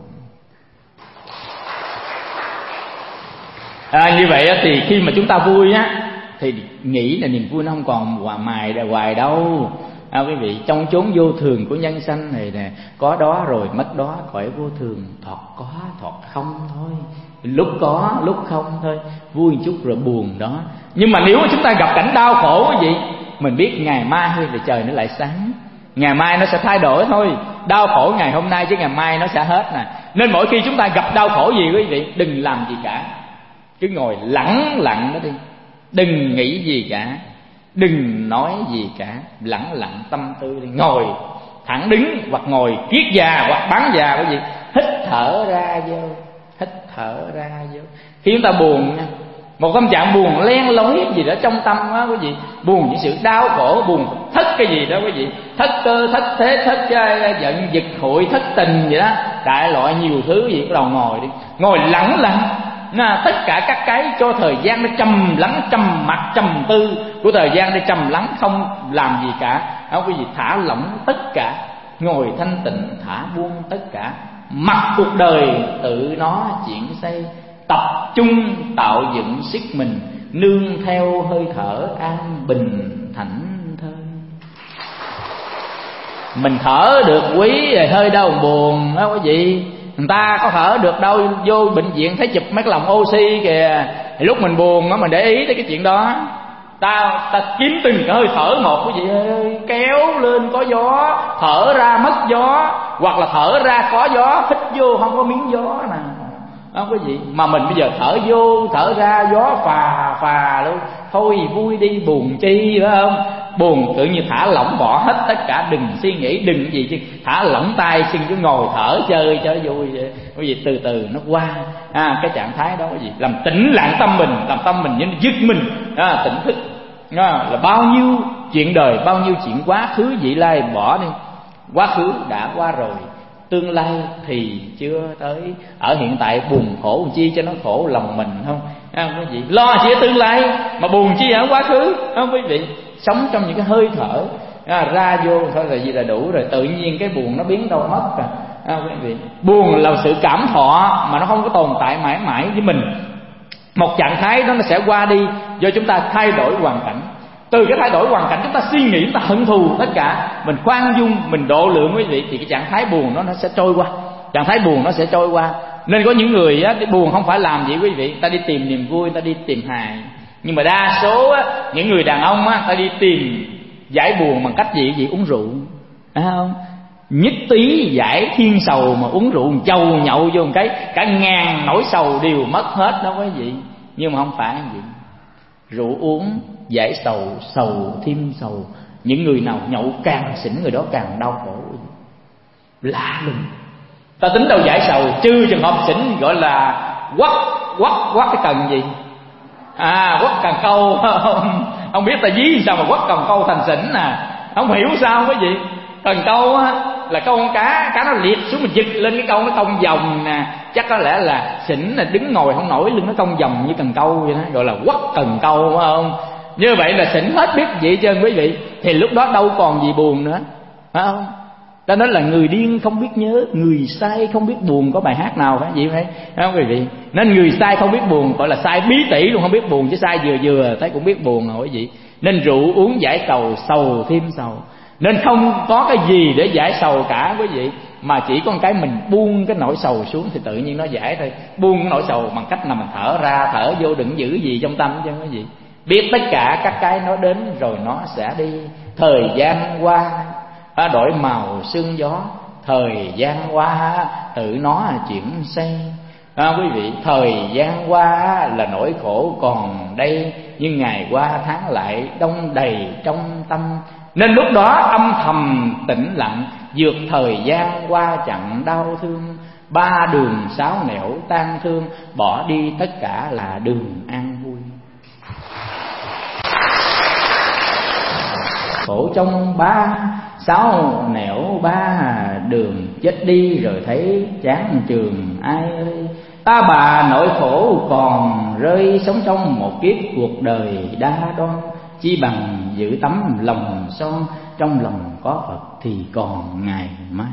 À, như vậy thì khi mà chúng ta vui á thì nghĩ là niềm vui nó không còn hoài mài hoài đâu. À, quý vị, trong chốn vô thường của nhân sanh này nè, có đó rồi mất đó, cõi vô thường thoạt có thoạt không thôi, lúc có lúc không thôi, vui một chút rồi buồn đó. Nhưng mà nếu mà chúng ta gặp cảnh đau khổ quý vị, mình biết ngày mai thì trời nó lại sáng, ngày mai nó sẽ thay đổi thôi. Đau khổ ngày hôm nay chứ ngày mai nó sẽ hết nè. Nên mỗi khi chúng ta gặp đau khổ gì quý vị, đừng làm gì cả, cứ ngồi lẳng lặng đó đi, đừng nghĩ gì cả, đừng nói gì cả, lẳng lặng tâm tư đi, ngồi thẳng đứng hoặc ngồi kiết già hoặc bán già quý vị, hít thở ra vô, hít thở ra vô. Khi chúng ta buồn nha, một tâm trạng buồn len lỏi gì đó trong tâm á quý vị, buồn những sự đau khổ, buồn thất cái gì đó quý vị, thất cơ, thất thế, thất giận, giật hội, thất tình gì đó, đại loại nhiều thứ gì, bắt đầu ngồi đi, ngồi lẳng lặng. Là tất cả các cái cho thời gian nó trầm lắng, trầm mặc, trầm tư của thời gian để trầm lắng, không làm gì cả. Không quý vị, thả lỏng tất cả, ngồi thanh tịnh, thả buông tất cả, mặc cuộc đời tự nó chuyển xây, tập trung tạo dựng sức mình, nương theo hơi thở an bình thảnh thơi. Mình thở được quý rồi hơi đau buồn đó quý vị. Người ta có thở được đâu, vô bệnh viện thấy chụp mấy cái lồng oxy kìa, thì lúc mình buồn đó mình để ý tới cái chuyện đó. Ta ta kiếm từng cái hơi thở một quý vị ơi, kéo lên có gió, thở ra mất gió, hoặc là thở ra có gió, hít vô không có miếng gió nè. Đó quý vị, mà mình bây giờ thở vô thở ra gió phà phà luôn. Thôi vui đi, buồn chi, phải không? Buồn tự nhiên thả lỏng, bỏ hết tất cả, đừng suy nghĩ, đừng gì chứ, thả lỏng tay chân, cứ ngồi thở chơi cho vui vậy. Quý vị, từ từ nó qua à, cái trạng thái đó quý vị, làm tĩnh lặng tâm mình, làm tâm mình như dứt mình à, tỉnh thức à, là bao nhiêu chuyện đời, bao nhiêu chuyện quá khứ vị lai bỏ đi. Quá khứ đã qua rồi, tương lai thì chưa tới. Ở hiện tại buồn khổ chi cho nó khổ lòng mình không à, quý vị, lo chỉ tương lai mà buồn chi ở quá khứ không quý vị. Sống trong những cái hơi thở à, ra vô thôi là gì là đủ rồi, tự nhiên cái buồn nó biến đâu mất à, à quý vị. Buồn là sự cảm thọ mà nó không có tồn tại mãi mãi với mình. Một trạng thái đó nó sẽ qua đi do chúng ta thay đổi hoàn cảnh. Từ cái thay đổi hoàn cảnh chúng ta suy nghĩ, chúng ta hận thù tất cả, mình khoan dung, mình độ lượng quý vị, thì cái trạng thái buồn đó nó sẽ trôi qua. Trạng thái buồn nó sẽ trôi qua. Nên có những người á, buồn không phải làm gì quý vị, ta đi tìm niềm vui, ta đi tìm hài. Nhưng mà đa số á, những người đàn ông á, ta đi tìm giải buồn bằng cách gì gì uống rượu, phải không? Nhất tí giải thiên sầu mà uống rượu chầu nhậu vô một cái, cả ngàn nỗi sầu đều mất hết đó quý vị. Nhưng mà không phải gì, rượu uống giải sầu, sầu thêm sầu. Những người nào nhậu càng xỉn người đó càng đau khổ, lạ lùng. Ta tính đâu giải sầu, trừ trường hợp xỉn gọi là quắt quắt quắt cái cần gì à, quắt cần câu. Không, không biết ta dí sao mà quắt cần câu thành xỉn nè, không hiểu sao quý vị. Cần câu á là câu con cá, cá nó liệt xuống mình giật lên cái câu nó cong vòng nè, chắc có lẽ là xỉn là đứng ngồi không nổi, lưng nó cong vòng như cần câu vậy đó, gọi là quắt cần câu, phải không? Như vậy là xỉn hết biết vậy chứ quý vị. Thì lúc đó đâu còn gì buồn nữa, phải không? Ta nói là người điên không biết nhớ, người sai không biết buồn. Có bài hát nào phải vậy phải không quý vị? Nên người sai không biết buồn gọi là sai bí tỉ luôn, không biết buồn, chứ sai vừa vừa thấy cũng biết buồn rồi quý vị. Nên rượu uống giải sầu, sầu thêm sầu. Nên không có cái gì để giải sầu cả quý vị, mà chỉ có cái mình buông cái nỗi sầu xuống thì tự nhiên nó giải thôi. Buông cái nỗi sầu bằng cách là mình thở ra thở vô, đừng giữ gì trong tâm chứ quý vị. Biết tất cả các cái nó đến rồi nó sẽ đi. Thời gian qua đổi màu sương gió, thời gian qua tự nó chuyển xây à, quý vị. Thời gian qua là nỗi khổ còn đây, nhưng ngày qua tháng lại đông đầy trong tâm. Nên lúc đó âm thầm tĩnh lặng, vượt thời gian qua chặng đau thương. Ba đường sáu nẻo tan thương, bỏ đi tất cả là đường an vui. Khổ trong ba sáu nẻo ba đường, chết đi rồi thấy chán trường ai ơi. Ta bà nỗi khổ còn rơi, sống trong một kiếp cuộc đời đa đoan. Chi bằng giữ tấm lòng son, trong lòng có Phật thì còn ngày mai.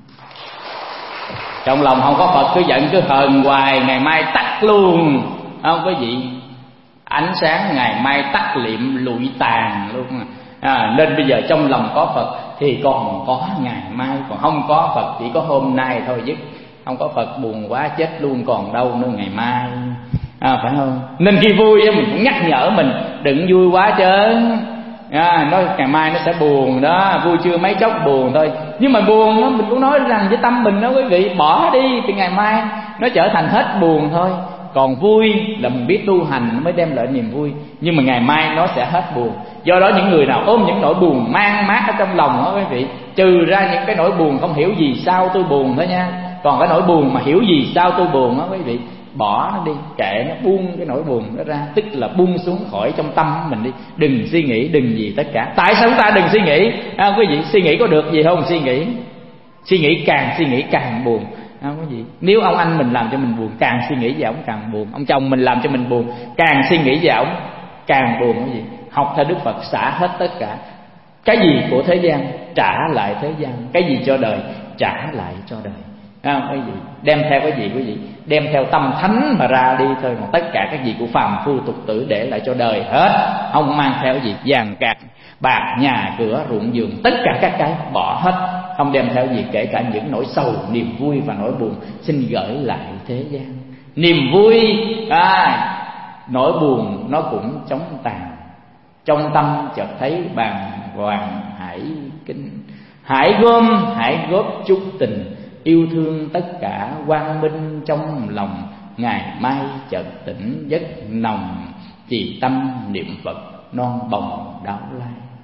Trong lòng không có Phật cứ giận cứ hờn hoài, ngày mai tắt luôn, không có gì. Ánh sáng ngày mai tắt liệm lụi tàn luôn. à, nên bây giờ trong lòng có Phật thì còn có ngày mai, còn không có Phật chỉ có hôm nay thôi dứt. Không có Phật buồn quá chết luôn, còn đâu nữa ngày mai, à, phải không? Nên khi vui mình cũng nhắc nhở mình đừng vui quá trơn, à, nói ngày mai nó sẽ buồn đó, vui chưa mấy chốc buồn thôi. Nhưng mà buồn đó, mình cũng nói rằng với tâm mình đó quý vị, bỏ đi thì ngày mai nó trở thành hết buồn thôi. Còn vui là mình biết tu hành nó mới đem lại niềm vui, nhưng mà ngày mai nó sẽ hết buồn. Do đó những người nào ôm những nỗi buồn mang mát ở trong lòng đó quý vị, trừ ra những cái nỗi buồn không hiểu gì sao tôi buồn thôi nha, còn cái nỗi buồn mà hiểu gì sao tôi buồn đó quý vị, bỏ nó đi, kệ nó, buông cái nỗi buồn đó ra, tức là buông xuống khỏi trong tâm mình đi, đừng suy nghĩ, đừng gì tất cả. Tại sao chúng ta đừng suy nghĩ? À, quý vị, suy nghĩ có được gì không? Suy nghĩ, suy nghĩ càng suy nghĩ càng buồn. À, quý vị, nếu ông anh mình làm cho mình buồn, càng suy nghĩ về ông càng buồn. Ông chồng mình làm cho mình buồn, càng suy nghĩ về ông càng buồn. Quý vị, học theo Đức Phật xả hết tất cả. Cái gì của thế gian trả lại thế gian, cái gì cho đời trả lại cho đời. À, quý vị, đem theo cái gì quý vị? Đem theo tâm thánh mà ra đi thôi. Mà tất cả các gì của phàm phu tục tử để lại cho đời hết, không mang theo gì vàng cạc bạc nhà cửa ruộng vườn, tất cả các cái bỏ hết, không đem theo gì, kể cả những nỗi sầu, niềm vui và nỗi buồn xin gửi lại thế gian. Niềm vui, à, nỗi buồn nó cũng chóng tàn. Trong tâm chợt thấy bàng hoàng hải kinh, hãy gom hãy góp chút tình, yêu thương tất cả quang minh trong lòng. Ngày mai chợt tỉnh giấc nồng, trì tâm niệm Phật non bồng đáo lai.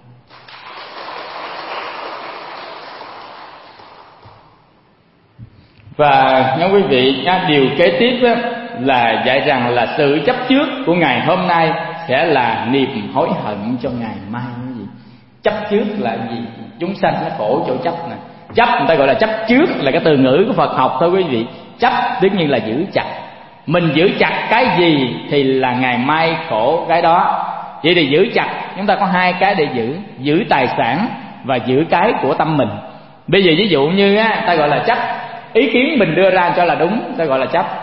Và nha quý vị, điều kế tiếp là dạy rằng là sự chấp trước của ngày hôm nay sẽ là niềm hối hận cho ngày mai. Cái gì? Chấp trước là gì? Chúng sanh nó khổ chỗ chấp nè. Chấp người ta gọi là chấp trước, là cái từ ngữ của Phật học thôi quý vị. Chấp tất nhiên là giữ chặt. Mình giữ chặt cái gì thì là ngày mai khổ cái đó. Vậy thì giữ chặt, chúng ta có hai cái để giữ: giữ tài sản và giữ cái của tâm mình. Bây giờ ví dụ như á, ta gọi là chấp ý kiến mình đưa ra cho là đúng, ta gọi là chấp.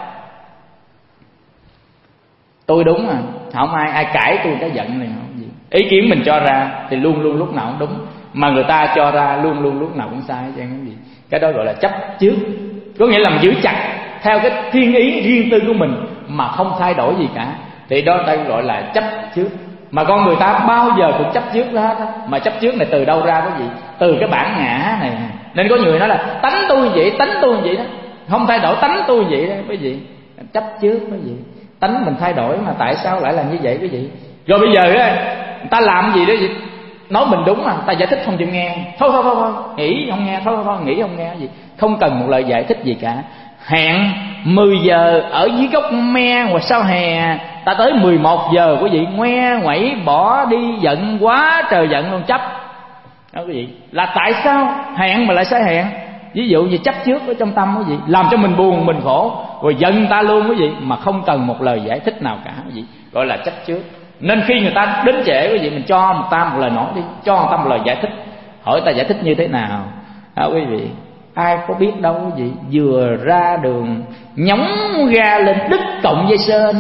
Tôi đúng à, không ai ai cãi tôi cái giận này không gì. Ý kiến mình cho ra thì luôn luôn lúc nào cũng đúng, mà người ta cho ra luôn luôn lúc nào cũng sai chứ cái gì. Cái đó gọi là chấp trước. Có nghĩa là mình giữ chặt theo cái thiên ý riêng tư của mình mà không thay đổi gì cả, thì đó ta gọi là chấp trước. Mà con người ta bao giờ cũng chấp trước đó hết á. Mà chấp trước này từ đâu ra cái gì? Từ cái bản ngã này. Nên có người nói là tánh tôi vậy, tánh tôi vậy đó, không thay đổi tánh tôi vậy đó quý vị. Chấp trước quý vị. Tánh mình thay đổi mà tại sao lại làm như vậy quý vị? Rồi bây giờ á, người ta làm gì đó vậy? Nói mình đúng mà, ta giải thích không chịu nghe. Thôi thôi thôi, thôi. Nghĩ không nghe, thôi thôi, thôi. Nghĩ không nghe gì. Không cần một lời giải thích gì cả. Hẹn mười giờ ở dưới gốc me ngoài sau hè, ta tới mười một giờ quý vị ngoe ngoẩy bỏ đi, giận quá trời giận luôn, chấp đó quý vị. Là tại sao hẹn mà lại sai hẹn? Ví dụ như chấp trước ở trong tâm quý vị, làm cho mình buồn mình khổ, rồi giận ta luôn quý vị, mà không cần một lời giải thích nào cả quý vị, gọi là chấp trước. Nên khi người ta đến trễ quý vị, mình cho người ta một lời nói đi, cho người ta một lời giải thích. Hỏi ta giải thích như thế nào đó quý vị? Ai có biết đâu quý vị. Vừa ra đường nhóng ga lên đứt cộng dây sên,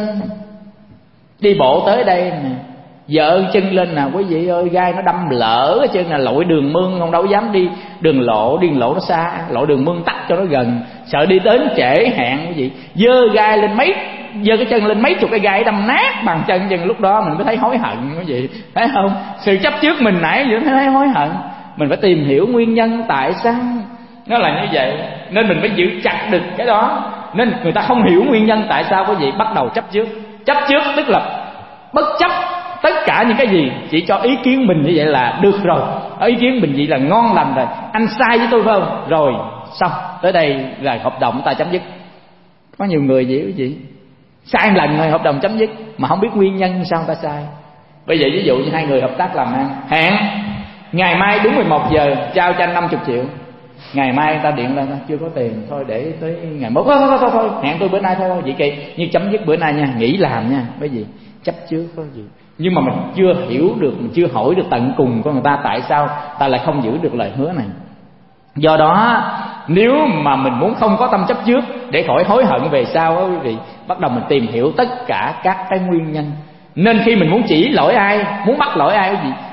đi bộ tới đây nè, vợ chân lên nè quý vị ơi, gai nó đâm lỡ cái chân là lội đường mương, không đâu dám đi đường lộ, đi đường lộ nó xa, lội đường mương tắt cho nó gần, sợ đi đến trễ hẹn quý vị, dơ gai lên mấy, dơ cái chân lên mấy chục cái gai đâm nát bàn chân chân, lúc đó mình mới thấy hối hận quý vị, thấy không? Sự chấp trước mình nãy giờ thấy hối hận, mình phải tìm hiểu nguyên nhân tại sao nó là như vậy, nên mình mới giữ chặt được cái đó. Nên người ta không hiểu nguyên nhân tại sao quý vị bắt đầu chấp trước. Chấp trước tức là bất chấp tất cả những cái gì, chỉ cho ý kiến mình như vậy là được rồi, ý kiến mình vậy là ngon lành rồi, anh sai với tôi phải không? Rồi xong, tới đây là hợp đồng ta chấm dứt. Có nhiều người vậy quý vị, sai một lần rồi hợp đồng chấm dứt mà không biết nguyên nhân sao ta sai. Bây giờ ví dụ như hai người hợp tác làm ăn, hẹn ngày mai đúng mười một giờ trao cho anh năm mươi triệu. Ngày mai ta điện lên chưa có tiền, thôi để tới ngày mốt, thôi thôi thôi, thôi hẹn tôi bữa nay thôi, vậy kỳ nhưng chấm dứt bữa nay nha, nghỉ làm nha. Cái gì chấp trước có gì, nhưng mà mình chưa hiểu được, mình chưa hỏi được tận cùng của người ta tại sao ta lại không giữ được lời hứa này. Do đó nếu mà mình muốn không có tâm chấp trước để khỏi hối hận về sau đó quý vị, bắt đầu mình tìm hiểu tất cả các cái nguyên nhân. Nên khi mình muốn chỉ lỗi ai, muốn bắt lỗi ai quý vị,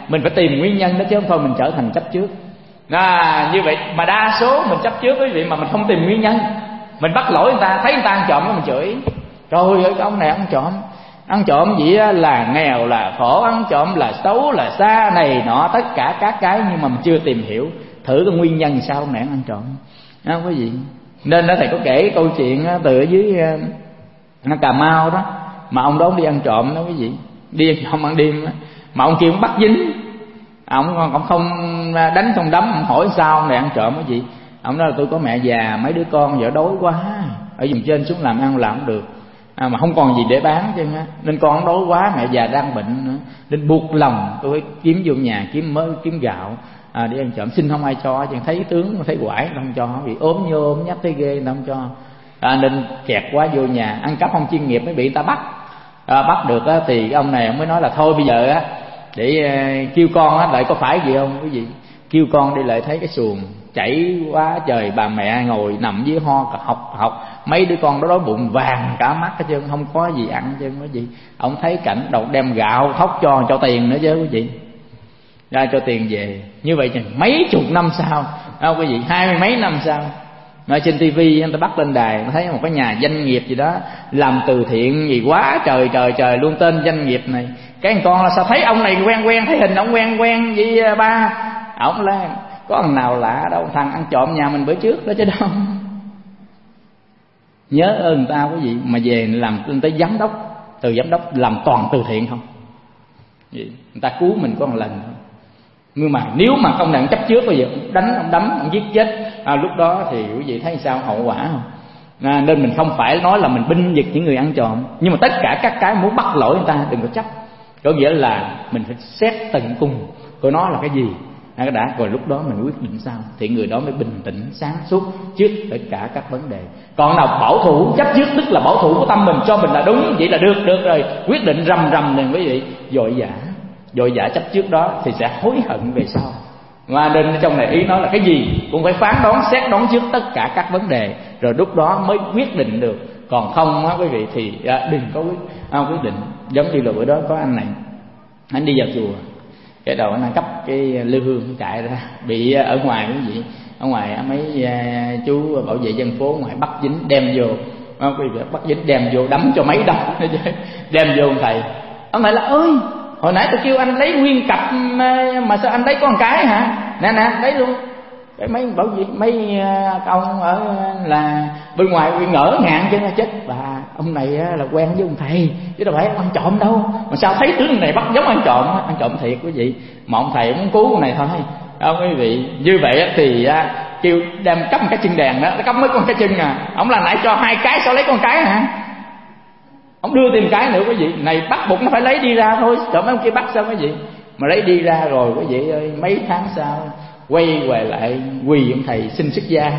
Mình phải tìm nguyên nhân đó chứ không thôi mình trở thành chấp trước. À, như vậy mà đa số mình chấp trước quý vị mà mình không tìm nguyên nhân. Mình bắt lỗi người ta, thấy người ta ăn trộm mình chửi. Trời ơi cái ông này ăn trộm, ăn trộm gì là nghèo, là khổ, ăn trộm là xấu, là xa này nọ, tất cả các cái. Nhưng mà mình chưa tìm hiểu thử cái nguyên nhân sao ông này ăn trộm à, quý vị. Nên đó thầy có kể cái câu chuyện từ ở dưới uh, Cà Mau đó, mà ông đó ông đi ăn trộm đó quý vị, đi ăn trộm ăn đêm đó. Mà ông kia ông bắt dính, ông ông không đánh không đấm, ông hỏi sao ông này ăn trộm cái gì. Ông nói là tôi có mẹ già, mấy đứa con vợ đói quá, ở vùng trên xuống làm ăn làm không được, à, mà không còn gì để bán chứ á, nên con đói quá, mẹ già đang bệnh nữa, nên buộc lòng tôi phải kiếm vô nhà kiếm mới kiếm gạo à, đi ăn trộm. Xin không ai cho, chứ thấy tướng thấy quải không cho, bị ốm nhô ốm nhách thấy ghê không cho à, nên kẹt quá vô nhà. Ăn cắp không chuyên nghiệp mới bị người ta bắt à, bắt được á, thì cái ông này ông mới nói là thôi bây giờ á để uh, kêu con á lại có phải gì không quý vị. Kêu con đi lại thấy cái xuồng chảy quá trời, bà mẹ ngồi nằm dưới ho học học, mấy đứa con đó đói bụng vàng cả mắt hết trơn, không có gì ăn chứ có gì. Ông thấy cảnh đầu đem gạo thóc cho cho tiền nữa chứ quý vị, ra cho tiền về. Như vậy chừng mấy chục năm sau không quý vị, hai mươi mấy năm sau ở trên tivi người ta bắt lên đài, thấy một cái nhà doanh nghiệp gì đó làm từ thiện gì quá trời trời trời luôn, tên doanh nghiệp này. Cái thằng con là sao thấy ông này quen quen, thấy hình ông quen quen với ba. Ông là có thằng nào lạ đâu, thằng ăn trộm nhà mình bữa trước đó chứ đâu. Nhớ ơn người ta quý vị, mà về làm tới giám đốc, từ giám đốc làm toàn từ thiện không. Người ta cứu mình có một lần thôi. Nhưng mà nếu mà không đặng chấp trước bây giờ đánh ông đấm ông giết chết à, lúc đó thì quý vị thấy sao hậu quả không à, nên mình không phải nói là mình binh vực những người ăn trộm, nhưng mà tất cả các cái muốn bắt lỗi người ta đừng có chấp. Có nghĩa là mình phải xét tận cùng của nó là cái gì à, đã rồi lúc đó mình quyết định sao thì người đó mới bình tĩnh sáng suốt trước tất cả các vấn đề. Còn nào bảo thủ chấp trước tức là bảo thủ của tâm mình, cho mình là đúng vậy là được được rồi, quyết định rầm rầm liền quý vị, vội vã vội vã chấp trước đó thì sẽ hối hận về sau. Mà nên trong này ý nói là cái gì cũng phải phán đoán xét đoán trước tất cả các vấn đề, rồi lúc đó mới quyết định được. Còn không á quý vị thì à, đừng có quyết, à, quyết định. Giống như là bữa đó có anh này, anh đi vào chùa, cái đầu anh cấp cái lư hương chạy ra, bị ở ngoài quý vị, ở ngoài mấy à, chú bảo vệ dân phố ngoài bắt dính đem vô, à, quý vị bắt dính đem vô đấm cho mấy đấm đem vô thầy. Ông này là ơi hồi nãy tôi kêu anh lấy nguyên cặp mà sao anh lấy có một cái hả? Nè nè lấy luôn. Cái mấy bảo vệ mấy ông ở là bên ngoài ngỡ ngàng chứ chết bà, ông này là quen với ông thầy chứ đâu phải ăn trộm đâu, mà sao thấy tướng này bắt giống ăn trộm. Ăn trộm thiệt quý vị, mà ông thầy muốn cứu con này thôi không quý vị. Như vậy thì kêu đem cắm cái chân đèn đó, cắm mấy con cái chân à, ông là nãy cho hai cái sao lấy con cái hả? Ông đưa thêm cái nữa quý vị, này bắt buộc nó phải lấy đi ra thôi, trộm ông kia bắt sao quý vị. Mà lấy đi ra rồi quý vị ơi, mấy tháng sau quay về lại quỳ ông thầy xin xuất gia.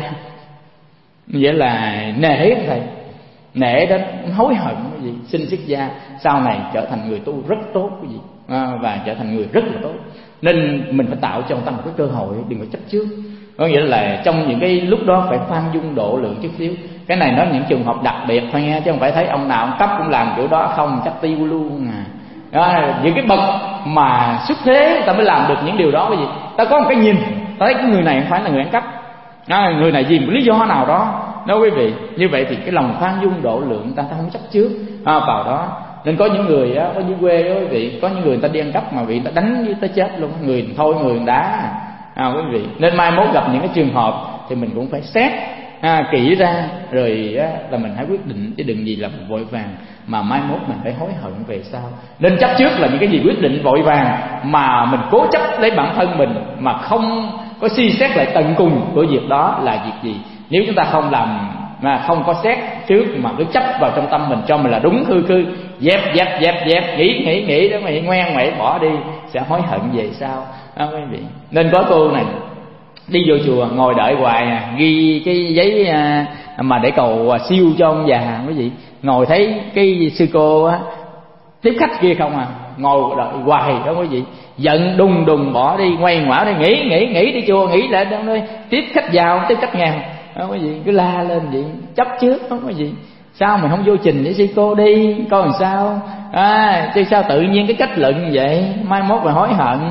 Vậy là nể ông thầy, nể đến hối hận quý vị, xin xuất gia, sau này trở thành người tu rất tốt quý vị à, và trở thành người rất là tốt. Nên mình phải tạo cho người ta một cái cơ hội, đừng có chấp trước. Có nghĩa là trong những cái lúc đó phải khoan dung độ lượng chút xíu. Cái này nói những trường hợp đặc biệt thôi nha, chứ không phải thấy ông nào ông cấp cũng làm kiểu đó không, chắc tiêu luôn à. Đó, những cái bậc mà xuất thế ta mới làm được những điều đó. Cái gì ta có một cái nhìn, ta thấy cái người này không phải là người ăn cắp đó, người này vì một lý do nào đó đó quý vị. Như vậy thì cái lòng khoan dung độ lượng ta, ta không chấp trước à, vào đó. Nên có những người á, có những quê đó quý vị, có những người ta đi ăn cắp mà bị ta đánh với ta chết luôn, người thôi người đá à, quý vị. Nên mai mốt gặp những cái trường hợp thì mình cũng phải xét à, kỹ ra rồi á, là mình hãy quyết định, chứ đừng gì là vội vàng mà mai mốt mình phải hối hận về sau. Nên chấp trước là những cái gì quyết định vội vàng mà mình cố chấp lấy bản thân mình mà không có suy xét lại tận cùng của việc đó là việc gì. Nếu chúng ta không làm mà không có xét trước mà cứ chấp vào trong tâm mình cho mình là đúng khư khư, dẹp dẹp dẹp dẹp nghĩ nghĩ nghĩ đó mày ngoan mày bỏ đi, sẽ hối hận về sau đó quý vị. Nên có cô này đi vô chùa ngồi đợi hoài à, ghi cái giấy à, mà để cầu à, siêu cho ông già quý vị. Ngồi thấy cái sư cô á tiếp khách kia không à, ngồi đợi hoài đó quý vị, giận đùng đùng bỏ đi, quay ngoảo đi, nghỉ nghỉ nghỉ đi chùa, nghỉ lại đâu đây tiếp khách giàu tiếp khách nghèo đó quý vị, cứ la lên vậy chấp trước đó quý vị. Sao mình không vô trình với sư cô đi coi làm sao à, chứ sao tự nhiên cái cách luận vậy, mai mốt mà hối hận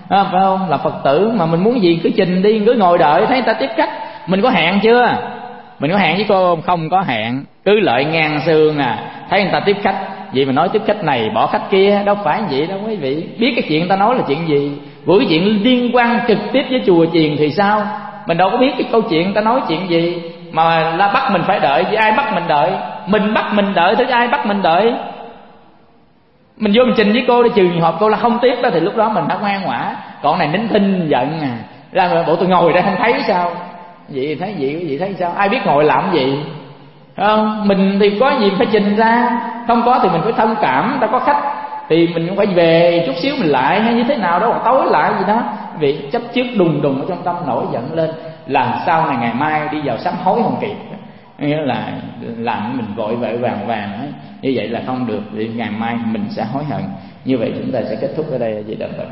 à, phải không? Là Phật tử mà mình muốn gì cứ trình đi, cứ ngồi đợi thấy người ta tiếp khách. Mình có hẹn chưa? Mình có hẹn với cô không? Không có hẹn, cứ lợi ngang xương à, thấy người ta tiếp khách vậy mà nói tiếp khách này bỏ khách kia, đâu phải vậy đâu quý vị. Biết cái chuyện người ta nói là chuyện gì, buổi chuyện liên quan trực tiếp với chùa chiền thì sao? Mình đâu có biết cái câu chuyện người ta nói chuyện gì mà là bắt mình phải đợi. Với ai bắt mình đợi? Mình bắt mình đợi, thứ ai bắt mình đợi? Mình vô mình trình với cô để trừ hợp cô là không tiếp đó, thì lúc đó mình đã ngoan ngoãn. Còn này nín thinh giận à, ra bộ tôi ngồi đây không thấy sao? Vậy thấy gì quý vị thấy sao? Ai biết ngồi làm gì? Không, mình thì có gì phải trình ra, không có thì mình phải thông cảm. Ta có khách thì mình cũng phải về chút xíu mình lại hay như thế nào đó, hoặc tối lại gì đó. Vì chấp trước đùng đùng ở trong tâm nổi giận lên, làm sao này ngày mai đi vào sám hối không kịp. Nghĩa là làm mình vội vội vàng vàng ấy. Như vậy là không được, vì ngày mai mình sẽ hối hận. Như vậy chúng ta sẽ kết thúc ở đây vậy đó Phật.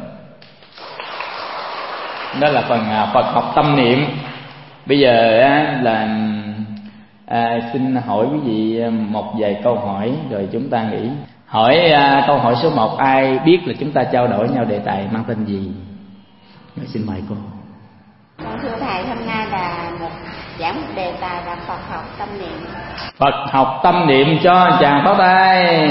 Đó là phần Phật học tâm niệm. Bây giờ là à, xin hỏi quý vị một vài câu hỏi rồi chúng ta nghỉ. Hỏi à, câu hỏi số một, ai biết là chúng ta trao đổi nhau đề tài mang tên gì? Rồi, xin mời cô. Thưa thầy, hôm nay là một giảng một đề tài là Phật học tâm niệm. Phật học tâm niệm cho chàng pháo tay.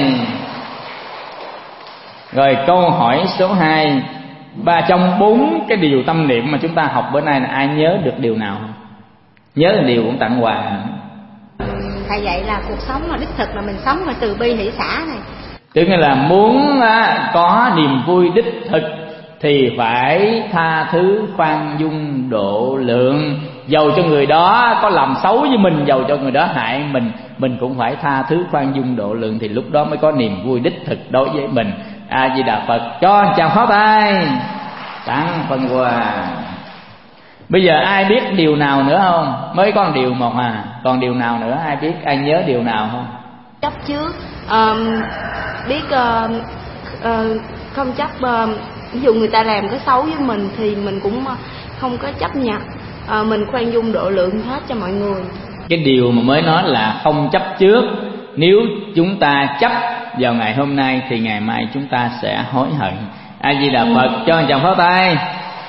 Rồi câu hỏi số hai, ba trong bốn cái điều tâm niệm mà chúng ta học bữa nay là ai nhớ được điều nào? Nhớ là điều cũng tặng quà. Thầy dạy là cuộc sống là đích thực là mình sống mà từ bi hỷ xả này. Tức là muốn à, có niềm vui đích thực thì phải tha thứ, khoan dung, độ lượng. Dầu cho người đó có làm xấu với mình, dầu cho người đó hại mình, mình cũng phải tha thứ, khoan dung, độ lượng, thì lúc đó mới có niềm vui đích thực đối với mình. A Di Đà Phật. Cho chào pháo tay, tặng phần quà. Bây giờ ai biết điều nào nữa không? Mới có một điều một à, còn điều nào nữa ai biết, ai nhớ điều nào không? Chấp trước, um, biết uh, uh, không chấp, uh, ví dụ người ta làm cái xấu với mình thì mình cũng không có chấp nhận, uh, mình khoan dung độ lượng hết cho mọi người. Cái điều mà mới nói là không chấp trước. Nếu chúng ta chấp vào ngày hôm nay thì ngày mai chúng ta sẽ hối hận. A Di Đà Phật. Cho chàng pháo tay.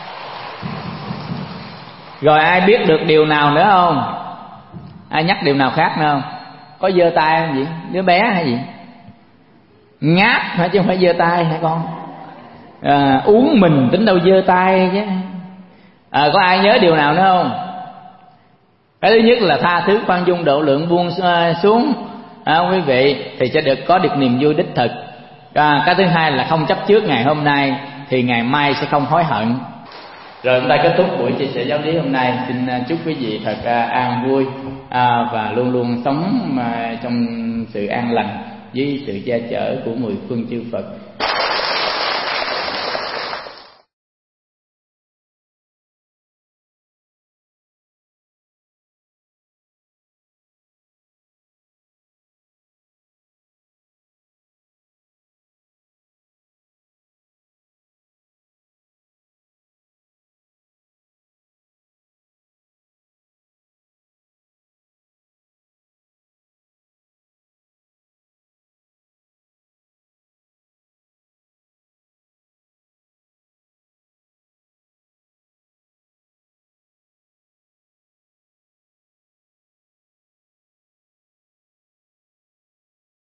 Rồi ai biết được điều nào nữa không? Ai nhắc điều nào khác nữa không? Có giơ tay không vậy? Đứa bé hay gì? Ngáp hả chứ không phải giơ tay hả con? À, uống mình tính đâu giơ tay chứ. À, có ai nhớ điều nào nữa không? Cái thứ nhất là tha thứ, khoan dung, độ lượng, buông xuống à, quý vị, thì sẽ được có được niềm vui đích thực. À, cái thứ hai là không chấp trước ngày hôm nay thì ngày mai sẽ không hối hận. Rồi chúng ta kết thúc buổi chia sẻ giáo lý hôm nay. Xin chúc quý vị thật an vui và luôn luôn sống trong sự an lành với sự che chở của mười phương chư Phật.